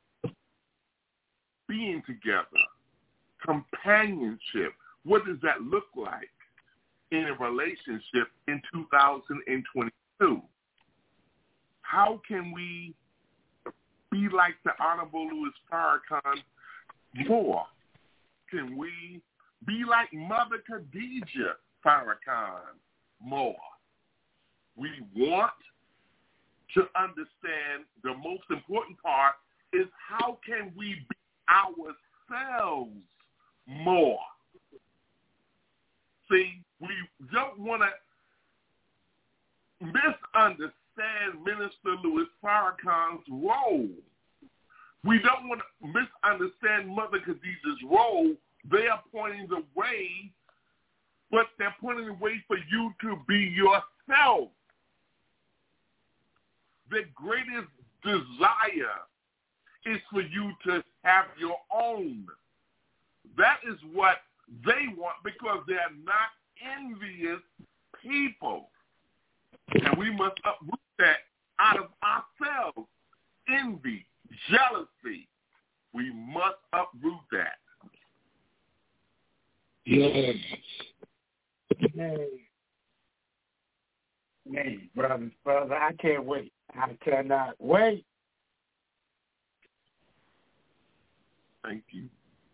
Being together, companionship. What does that look like in a relationship in two thousand twenty-two? How can we be like the Honorable Louis Farrakhan more? Can we be like Mother Khadijah Farrakhan more? We want to understand the most important part is how can we be ourselves more? See, we don't want to misunderstand Minister Louis Farrakhan's role. We don't want to misunderstand Mother Khadijah's role. They are pointing the way, but they're pointing the way for you to be yourself. The greatest desire is for you to have your own. That is what they want because they are not envious people. And we must uproot that out of ourselves. Envy, jealousy. We must uproot that. Yes. Hey. Hey, brothers, brother, I can't wait. I cannot wait. Thank you.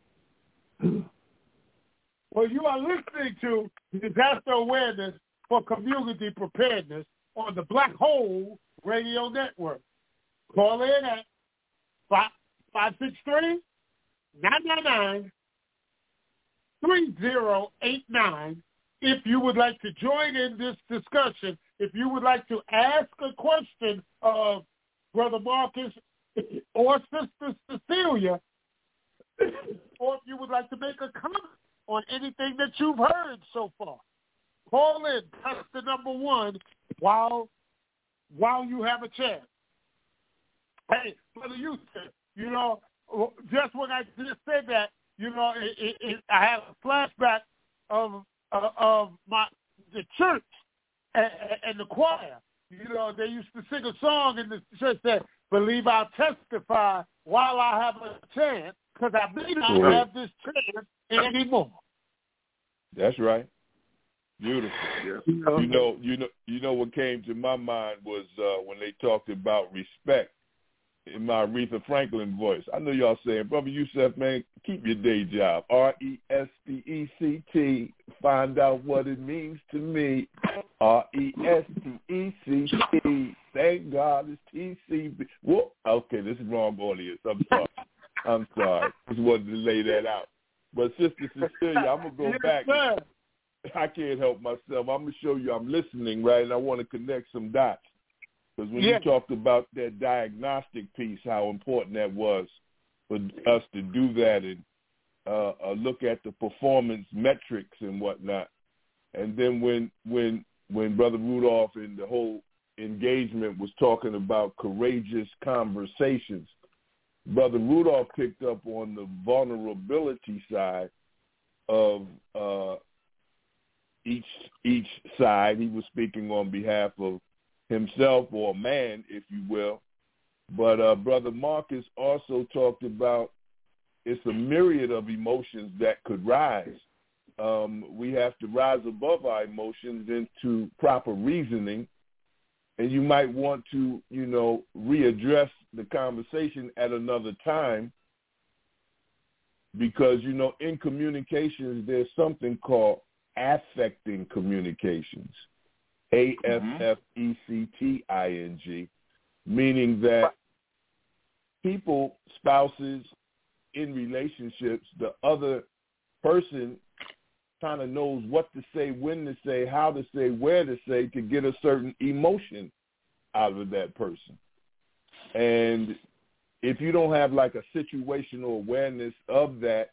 Well, you are listening to Disaster Awareness for Community Preparedness on the Black Hole Radio Network. Call in at five six three, nine nine nine, three zero eight nine if you would like to join in this discussion, if you would like to ask a question of Brother Marcus or Sister Cecilia, or if you would like to make a comment on anything that you've heard so far. Call in, press the number one while while you have a chance. Hey, Brother Yusuf, you know, just when I just said that, you know, it, it, it, I have a flashback of uh, of my the church and, and the choir. You know, they used to sing a song in the church that, believe I'll testify while I have a chance, because I may not right. have this chance anymore. That's right. Beautiful. Yes. You know, you know, you know what came to my mind was uh, when they talked about respect in my Aretha Franklin voice. I know y'all saying, Brother Yusuf, man, keep your day job. R E S P E C T. Find out what it means to me. R E S P E C T. Thank God it's T C B. Whoa. Okay, this is wrong audience. I'm sorry. I'm sorry. Just wanted to lay that out. But Sister Cecilia, I'm going to go back. I can't help myself. I'm going to show you I'm listening, right? And I want to connect some dots. Because when yeah. you talked about that diagnostic piece, how important that was for us to do that and uh, uh, look at the performance metrics and whatnot. And then when when when Brother Rudolph and the whole engagement was talking about courageous conversations, Brother Rudolph picked up on the vulnerability side of uh, each each side. He was speaking on behalf of himself, or a man, if you will. But uh, Brother Marcus also talked about it's a myriad of emotions that could rise. um, we have to rise above our emotions into proper reasoning. And you might want to, you know, readdress the conversation at another time because, you know, in communications, there's something called affecting communications, A F F E C T I N G, meaning that people, spouses, in relationships, the other person kind of knows what to say, when to say, how to say, where to say to get a certain emotion out of that person. And if you don't have like a situational awareness of that,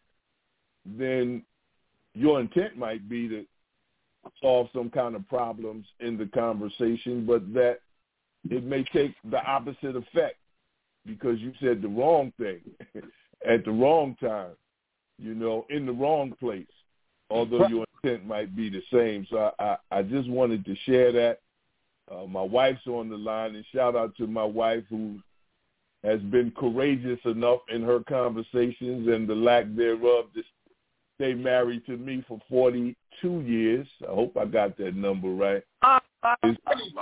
then your intent might be to solve some kind of problems in the conversation, but that it may take the opposite effect because you said the wrong thing at the wrong time, you know, in the wrong place, although your intent might be the same. So I, I, I just wanted to share that. Uh, my wife's on the line, and shout out to my wife who has been courageous enough in her conversations and the lack thereof to stay married to me for forty-two years. I hope I got that number right. It's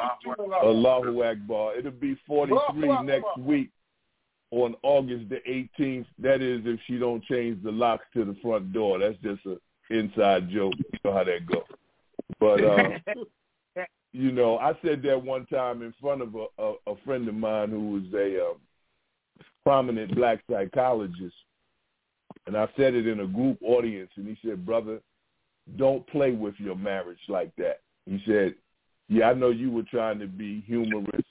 Allahu Akbar. It'll be forty-three next week on August the eighteenth. That is if she don't change the locks to the front door. That's just an inside joke. You know how that goes. But, uh, you know, I said that one time in front of a, a, a friend of mine who was a uh, prominent black psychologist, and I said it in a group audience, and he said, brother, don't play with your marriage like that. He said, yeah, I know you were trying to be humorous,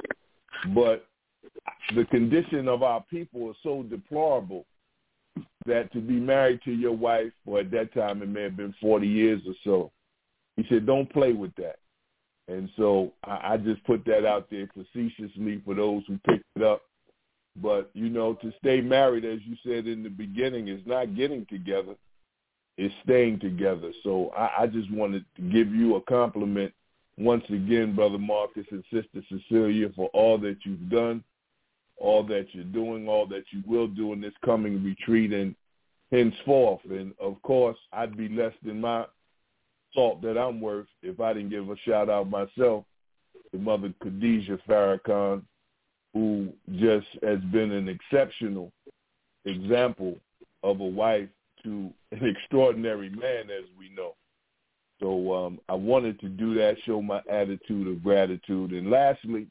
but the condition of our people is so deplorable that to be married to your wife, or at that time it may have been forty years or so, he said, don't play with that. And so I, I just put that out there facetiously for those who picked it up. But, you know, to stay married, as you said in the beginning, is not getting together. It's staying together. So I, I just wanted to give you a compliment once again, Brother Marcus and Sister Cecilia, for all that you've done, all that you're doing, all that you will do in this coming retreat and henceforth. And, of course, I'd be less than my salt that I'm worth if I didn't give a shout-out myself to Mother Khadijah Farrakhan, who just has been an exceptional example of a wife to an extraordinary man, as we know. So um, I wanted to do that, show my attitude of gratitude. And lastly,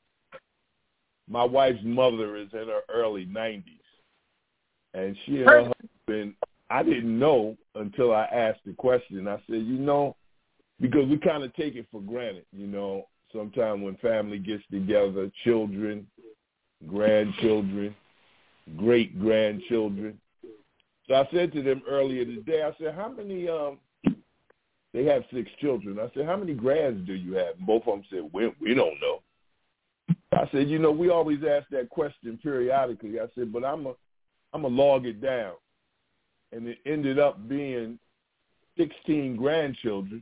my wife's mother is in her early nineties, and she and her husband, I didn't know until I asked the question. I said, you know, because we kind of take it for granted, you know, sometimes when family gets together, children, grandchildren, great-grandchildren. So I said to them earlier today, I said, how many, um, they have six children. I said, how many grands do you have? And both of them said, we, we don't know. I said, you know, we always ask that question periodically. I said, but I'm a, I'm a log it down. And it ended up being sixteen grandchildren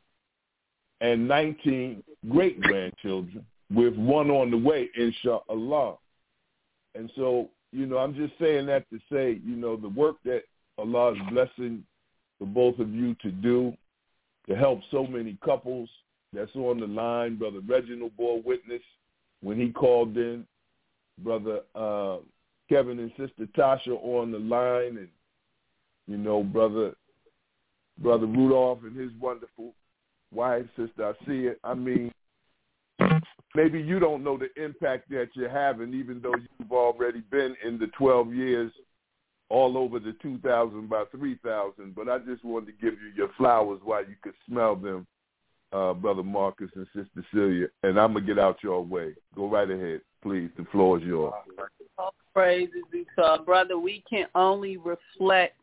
and nineteen great-grandchildren with one on the way, inshallah. And so, you know, I'm just saying that to say, you know, the work that Allah is blessing for both of you to do to help so many couples that's on the line. Brother Reginald bore witness when he called in. Brother uh, Kevin and Sister Tasha on the line, and you know, brother, brother Rudolph and his wonderful wife, Sister Asiya. I mean, maybe you don't know the impact that you're having, even though you've already been in the twelve years all over the two thousand by three thousand. But I just wanted to give you your flowers while you could smell them, uh, Brother Marcus and Sister Celia. And I'm going to get out your way. Go right ahead, please. The floor is yours. All praises be to our brother. We can only reflect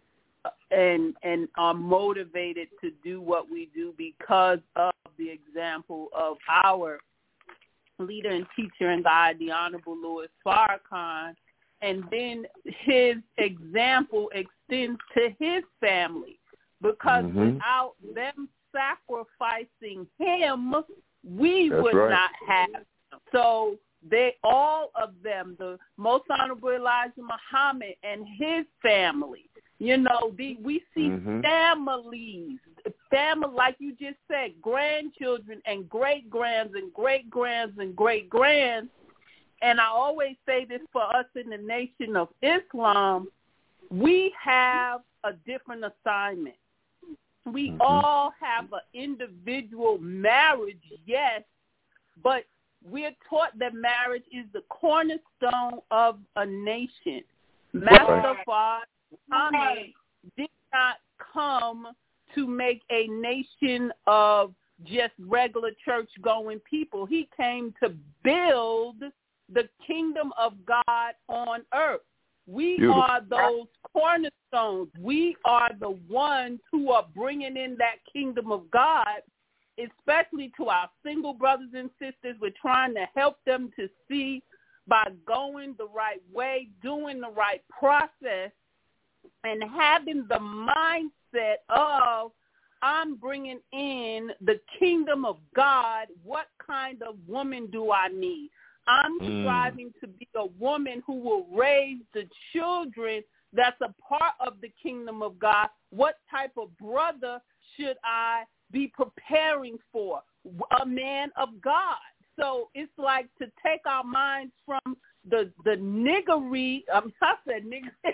and and are motivated to do what we do because of the example of our leader and teacher and guide, the Honorable Louis Farrakhan, and then his example extends to his family because mm-hmm. without them sacrificing him, we That's would right. not have him. So they, all of them, the Most Honorable Elijah Muhammad and his family, You know, the, we see mm-hmm. families, family, like you just said, grandchildren and great-grands and great-grands and great-grands. And I always say this for us in the Nation of Islam, we have a different assignment. We mm-hmm. all have an individual marriage, yes, but we're taught that marriage is the cornerstone of a nation. Master Father Muhammad did not come to make a nation of just regular church-going people. He came to build the kingdom of God on earth. We Beautiful. Are those cornerstones. We are the ones who are bringing in that kingdom of God, especially to our single brothers and sisters. We're trying to help them to see by going the right way, doing the right process, and having the mindset of, I'm bringing in the kingdom of God. What kind of woman do I need? I'm mm. striving to be a woman who will raise the children that's a part of the kingdom of God. What type of brother should I be preparing for? A man of God. So it's like to take our minds from the the niggery. Um, I said niggery.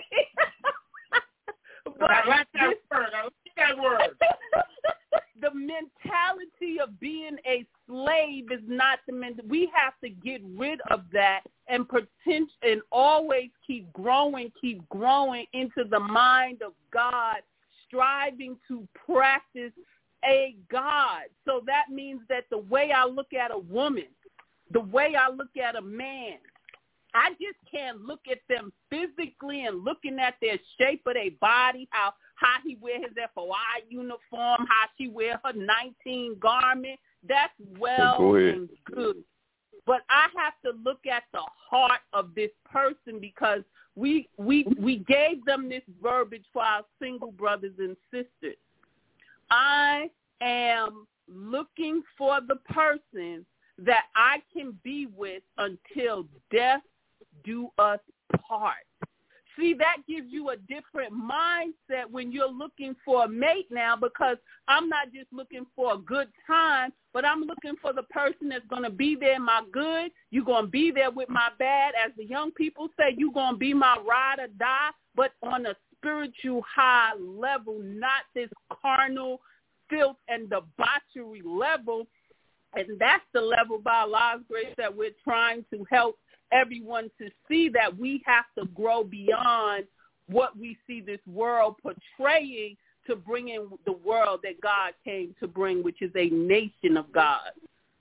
But I like that word. I like that word. The mentality of being a slave is not the mentality. We have to get rid of that and pretend and always keep growing, keep growing into the mind of God, striving to practice a God. So that means that the way I look at a woman, the way I look at a man, I just can't look at them physically and looking at their shape of their body, how how he wear his F O I uniform, how she wear her nineteen garment. That's well and good. But I have to look at the heart of this person because we we we gave them this verbiage for our single brothers and sisters. I am looking for the person that I can be with until death do us part. See, that gives you a different mindset when you're looking for a mate now, because I'm not just looking for a good time, but I'm looking for the person that's going to be there in my good. You're going to be there with my bad. As the young people say, you're going to be my ride or die, but on a spiritual high level, not this carnal filth and debauchery level. And that's the level, by Allah's grace, that we're trying to help everyone to see, that we have to grow beyond what we see this world portraying to bring in the world that God came to bring, which is a nation of God.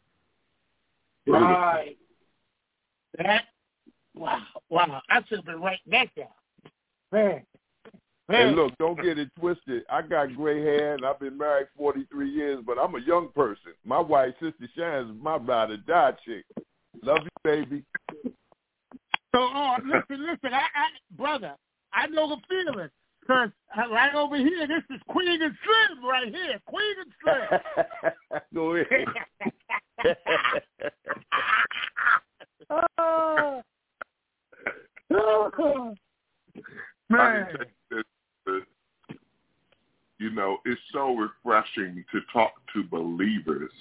Right. That, wow, wow. I should have been writing that down. Man. Man. And look, don't get it twisted. I got gray hair, and I've been married forty-three years, but I'm a young person. My wife, Sister Shannon, is my ride or die chick. Love you, baby. So, oh, listen, listen, I, I, brother, I know the feeling. Because right over here, this is Queen and Slim right here. Queen and Slim. Go ahead. oh. Oh. Man. You know, it's so refreshing to talk to believers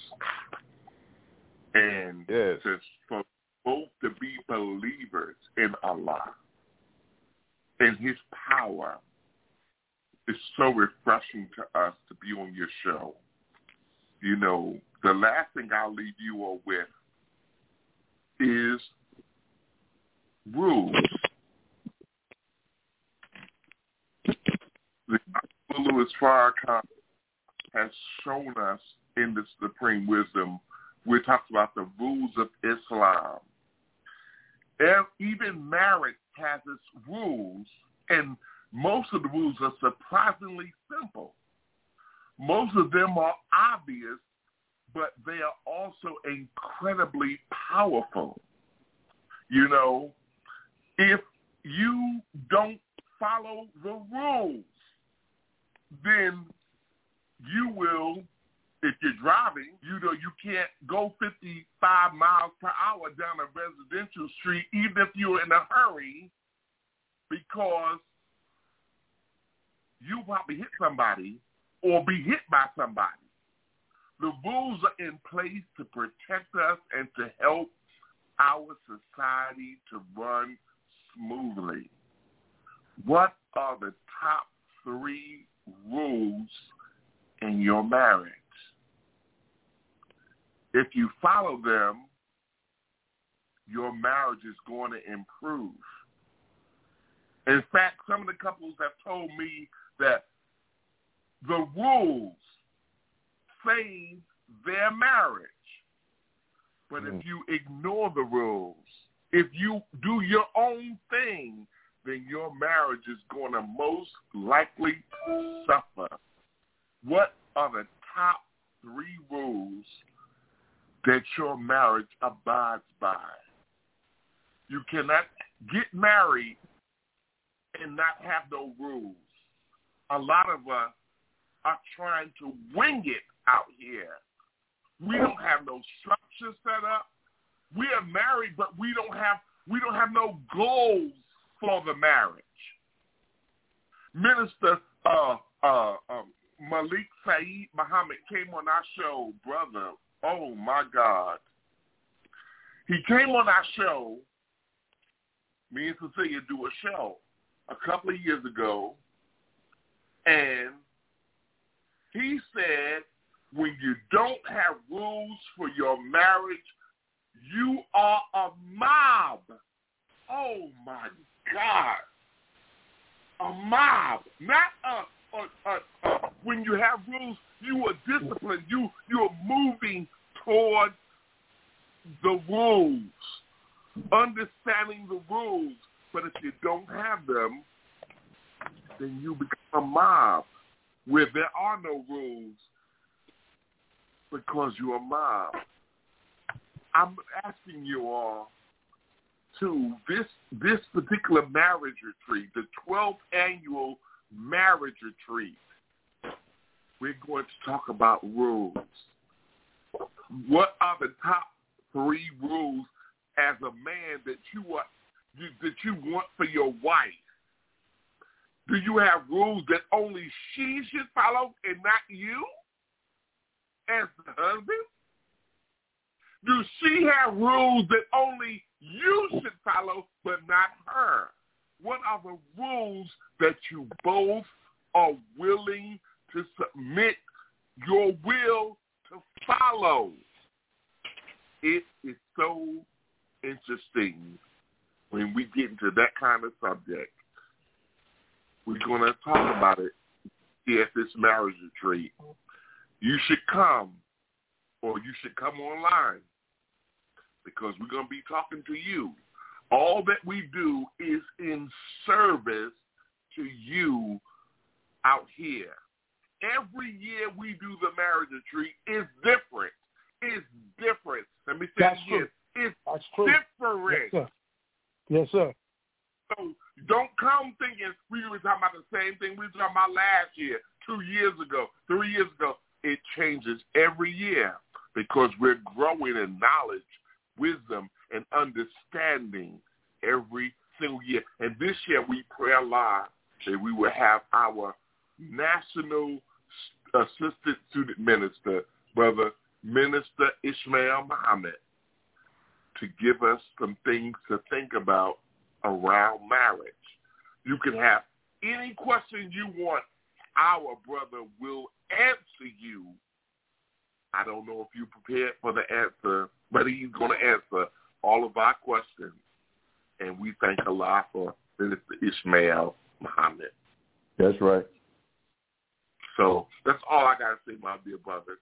and yes. to, for both to be believers in Allah and His power. It's so refreshing to us to be on your show. You know, the last thing I'll leave you all with is rules. Louis Farrakhan has shown us in the Supreme Wisdom, we talked about the rules of Islam. And even marriage has its rules, and most of the rules are surprisingly simple. Most of them are obvious, but they are also incredibly powerful. You know, if you don't follow the rules, then you will, if you're driving, you know, you can't go fifty-five miles per hour down a residential street, even if you're in a hurry, because you probably hit somebody or be hit by somebody. The rules are in place to protect us and to help our society to run smoothly. What are the top three rules in your marriage? If you follow them, your marriage is going to improve. In fact, some of the couples have told me that the rules save their marriage. But mm. if you ignore the rules, if you do your own thing, then your marriage is going to most likely suffer. What are the top three rules that your marriage abides by? You cannot get married and not have no rules. A lot of us are trying to wing it out here. We don't have no structure set up. We are married, but we don't have we don't have no goals for the marriage. Minister uh, uh, uh, Malik Saeed Muhammad came on our show, brother. Oh my God! He came on our show. Me and Cecilia do a show a couple of years ago, and he said, when you don't have rules for your marriage, you are a mob. Oh, my God. A mob. Not a, a, a, a when you have rules, you are disciplined. You, you're moving toward the rules, understanding the rules. But if you don't have them, then you become a mob where there are no rules because you're a mob. I'm asking you all to this this particular marriage retreat, the twelfth annual marriage retreat. We're going to talk about rules. What are the top three rules as a man that you want that you want for your wife? Do you have rules that only she should follow and not you as the husband? Do she have rules that only you should follow but not her? What are the rules that you both are willing to submit your will to follow? It is so interesting when we get into that kind of subject. We're going to talk about it here at this marriage retreat. You should come, or you should come online, because we're going to be talking to you. All that we do is in service to you out here. Every year we do the marriage retreat is different. It's different. Let me say That's it again. True. It's That's true. different. Yes, sir. Yes, sir. So don't come thinking we were talking about the same thing we were talking about last year, two years ago, three years ago. It changes every year because we're growing in knowledge, wisdom, and understanding every single year. And this year we pray Allah that we will have our National Assistant Student Minister, Brother Minister Ishmael Muhammad, to give us some things to think about around marriage. You can have any question you want. Our brother will answer you. I don't know if you're prepared for the answer, but he's going to answer all of our questions. And we thank Allah for Minister Ishmael Muhammad. That's right. So that's all I got to say, my dear brother.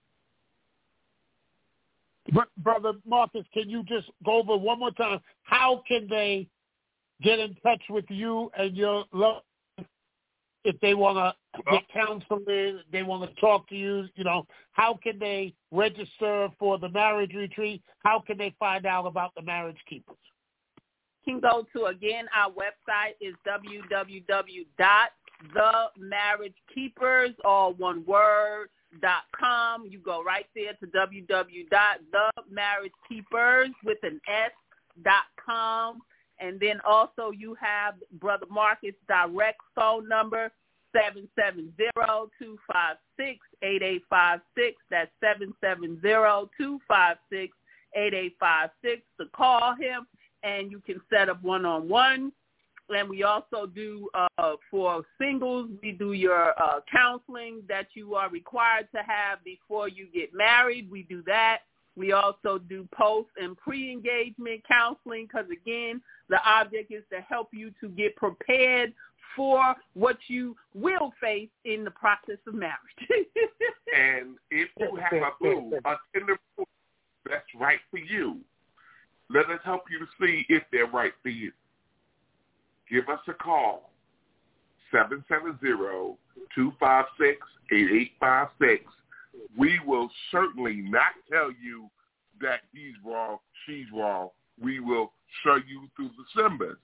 But Brother Marcus, can you just go over one more time? How can they get in touch with you and your love if they want to get counseling, they want to talk to you? You know, how can they register for the marriage retreat? How can they find out about the Marriage Keepers? You can go to, again, our website is w w w dot the marriage keepers, all one word, dot com. You go right there to w w w dot the marriage keepers with an S dot com. And then also you have Brother Marcus' direct phone number, seven seven zero, two five six, eight eight five six. That's seven seven zero, two five six, eight eight five six to call him, and you can set up one-on-one. And we also do, uh, for singles, we do your uh, counseling that you are required to have before you get married. We do that. We also do post and pre-engagement counseling because, again, the object is to help you to get prepared for what you will face in the process of marriage. And if you have a boo, a tender boo that's right for you, let us help you to see if they're right for you. Give us a call, seven seven zero, two five six, eight eight five six. We will certainly not tell you that he's wrong, she's wrong. We will show you through the symbols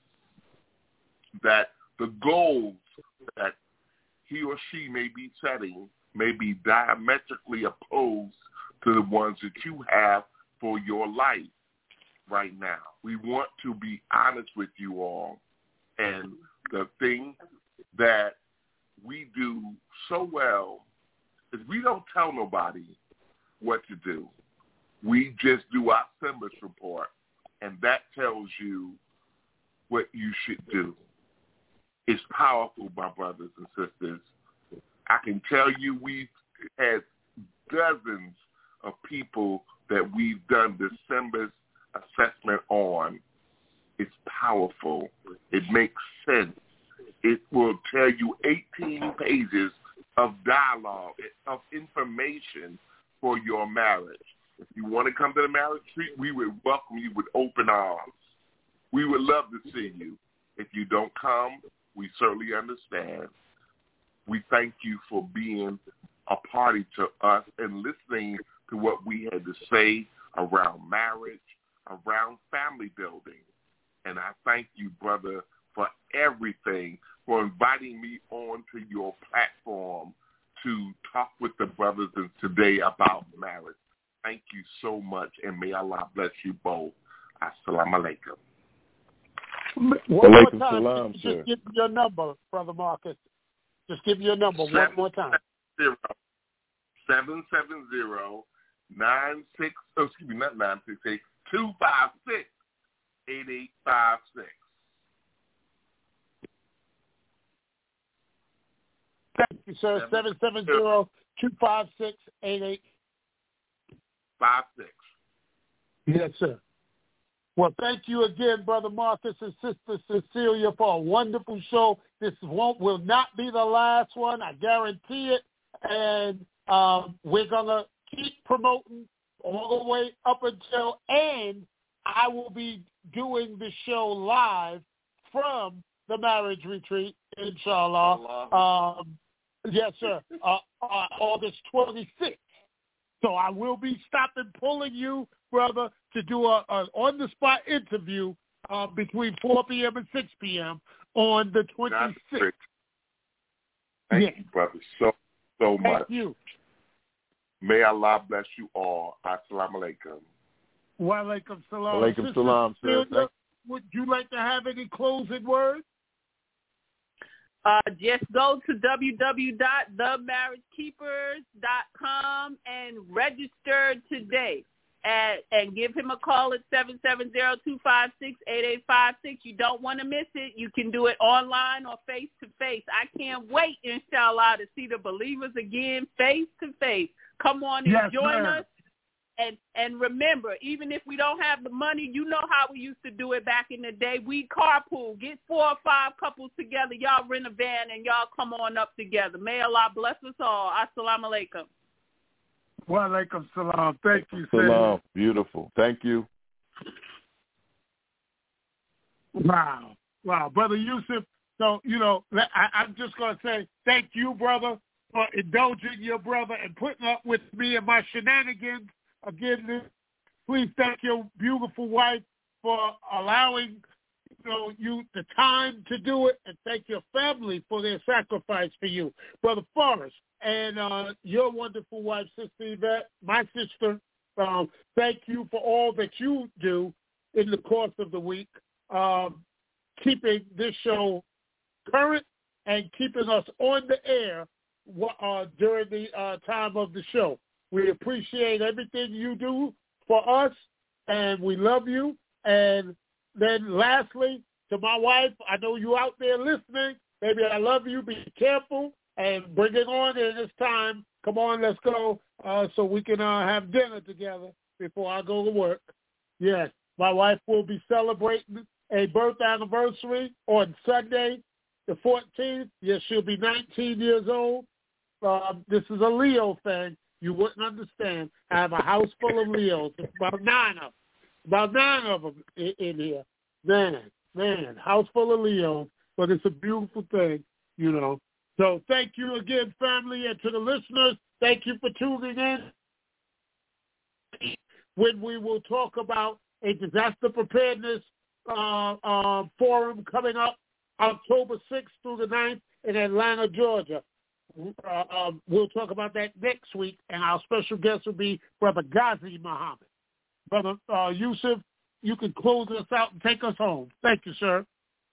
that the goals that he or she may be setting may be diametrically opposed to the ones that you have for your life right now. We want to be honest with you all. And the thing that we do so well is we don't tell nobody what to do. We just do our Symbols report, and that tells you what you should do. It's powerful, my brothers and sisters. I can tell you we've had dozens of people that we've done the Symbols assessment on. It's powerful. It makes sense. It will tell you eighteen pages of dialogue, of information for your marriage. If you want to come to the marriage retreat, we would welcome you with open arms. We would love to see you. If you don't come, we certainly understand. We thank you for being a party to us and listening to what we had to say around marriage, around family building. And I thank you, brother, for everything, for inviting me onto your platform to talk with the brothers today about marriage. Thank you so much, and may Allah bless you both. Assalamu alaikum. One more time, salam, just sir. Give me your number, Brother Marcus. Just give me your number seven, one more time. Zero, seven seven zero nine six. Oh, excuse me, not nine six eight two five six. eight eight five six. Thank you, sir. seven seven zero, two five six, eight eight five six. Yes, sir. Well, thank you again, Brother Marcus and Sister Cecilia, for a wonderful show. This won't will not be the last one. I guarantee it. And um, we're going to keep promoting all the way up until, and I will be doing the show live from the marriage retreat, inshallah. Um, yes, sir. Uh, uh, August twenty-sixth. So I will be stopping, pulling you, brother, to do a, a on-the-spot interview uh, between four p.m. and six p.m. on the twenty-sixth. Thank yeah. you, brother, so, so much. Thank you. May Allah bless you all. Assalamu alaikum. Wa alaikum salam. Alaikum salam, sir. Sister, would you like to have any closing words? Uh, just go to w w w dot the marriage keepers dot com and register today. At, and give him a call at seven seven zero, two five six, eight eight five six. You don't want to miss it. You can do it online or face-to-face. I can't wait, inshallah, to see the believers again face-to-face. Come on and yes, join ma'am. us. And and remember, even if we don't have the money, you know how we used to do it back in the day. We carpool. Get four or five couples together. Y'all rent a van and y'all come on up together. May Allah bless us all. Assalamu alaikum. Wa alaikum salam. Thank you, salam. Beautiful. Thank you. Wow. Wow. Brother Yusuf, so, you know, I, I'm just going to say thank you, brother, for indulging your brother and putting up with me and my shenanigans. Again, please thank your beautiful wife for allowing you know, you the time to do it, and thank your family for their sacrifice for you. Brother Forrest and uh, your wonderful wife, Sister Yvette, my sister, um, thank you for all that you do in the course of the week, um, keeping this show current and keeping us on the air uh, during the uh, time of the show. We appreciate everything you do for us, and we love you. And then lastly, to my wife, I know you out there listening. Baby, I love you. Be careful and bring it on in this time. Come on, let's go uh, so we can uh, have dinner together before I go to work. Yes, my wife will be celebrating a birth anniversary on Sunday, the fourteenth. Yes, she'll be nineteen years old. Uh, this is a Leo thing. You wouldn't understand. I have a house full of Leos. It's about nine of them. About nine of them in, in here. Man, man, house full of Leos. But it's a beautiful thing, you know. So thank you again, family, and to the listeners, thank you for tuning in. When we will talk about a disaster preparedness uh, uh, forum coming up October sixth through the ninth in Atlanta, Georgia. Uh, uh, we'll talk about that next week, and our special guest will be Brother Ghazi Muhammad. Brother uh, Yusuf, you can close us out and take us home. Thank you, sir.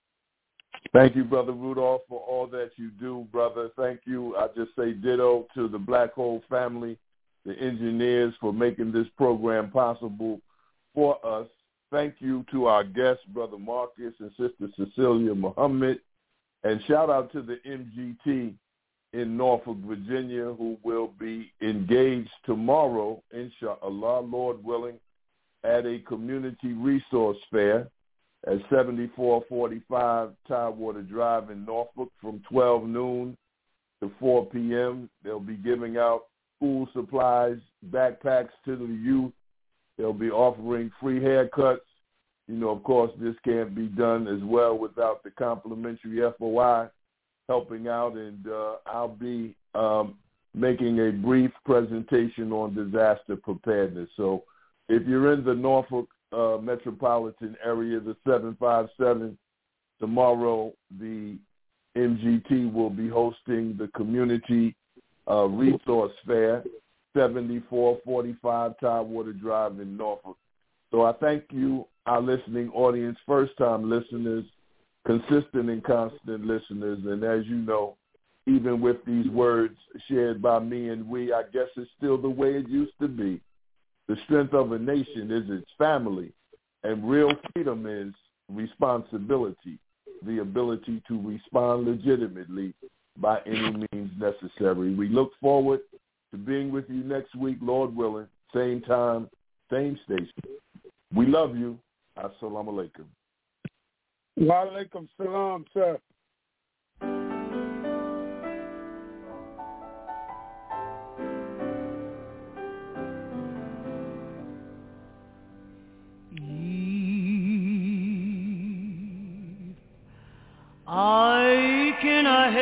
Thank you, Brother Rudolph, for all that you do, brother. Thank you. I just say ditto to the Black Hole family, the engineers, for making this program possible for us. Thank you to our guests, Brother Marcus and Sister Cecilia Muhammad. And shout out to the M G T in Norfolk, Virginia, who will be engaged tomorrow, inshallah, Lord willing, at a community resource fair at seventy-four forty-five Tidewater Drive in Norfolk from twelve noon to four p.m. They'll be giving out school supplies, backpacks to the youth. They'll be offering free haircuts. You know, of course, this can't be done as well without the complimentary F O I helping out, and uh, I'll be um, making a brief presentation on disaster preparedness. So if you're in the Norfolk uh, metropolitan area, the seven five seven, tomorrow the M G T will be hosting the Community uh, Resource Fair, seventy-four forty-five Tidewater Drive in Norfolk. So I thank you, our listening audience, first-time listeners, consistent and constant listeners. And as you know, even with these words shared by me and we, I guess it's still the way it used to be. The strength of a nation is its family, and real freedom is responsibility, the ability to respond legitimately by any means necessary. We look forward to being with you next week, Lord willing, same time, same station. We love you. Assalamu alaikum. Wa alaikum salam, sir. I can I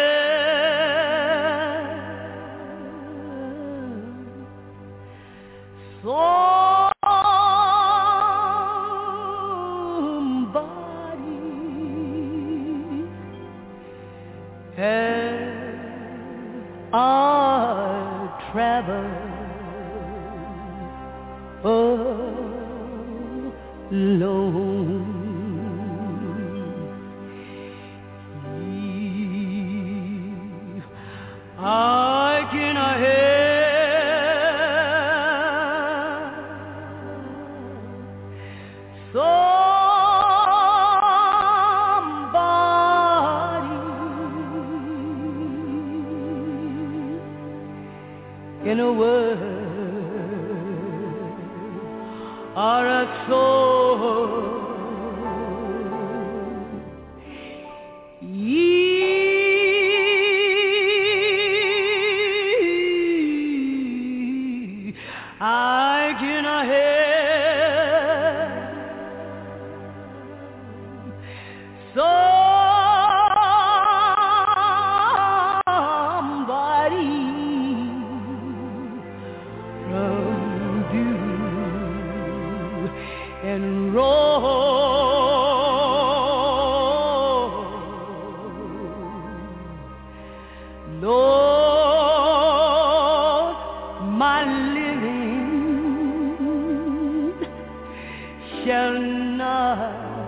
have somebody as I travel alone. I can I have somebody in a word or a soul. I can I have somebody from dew and rose, Lord, my living shall not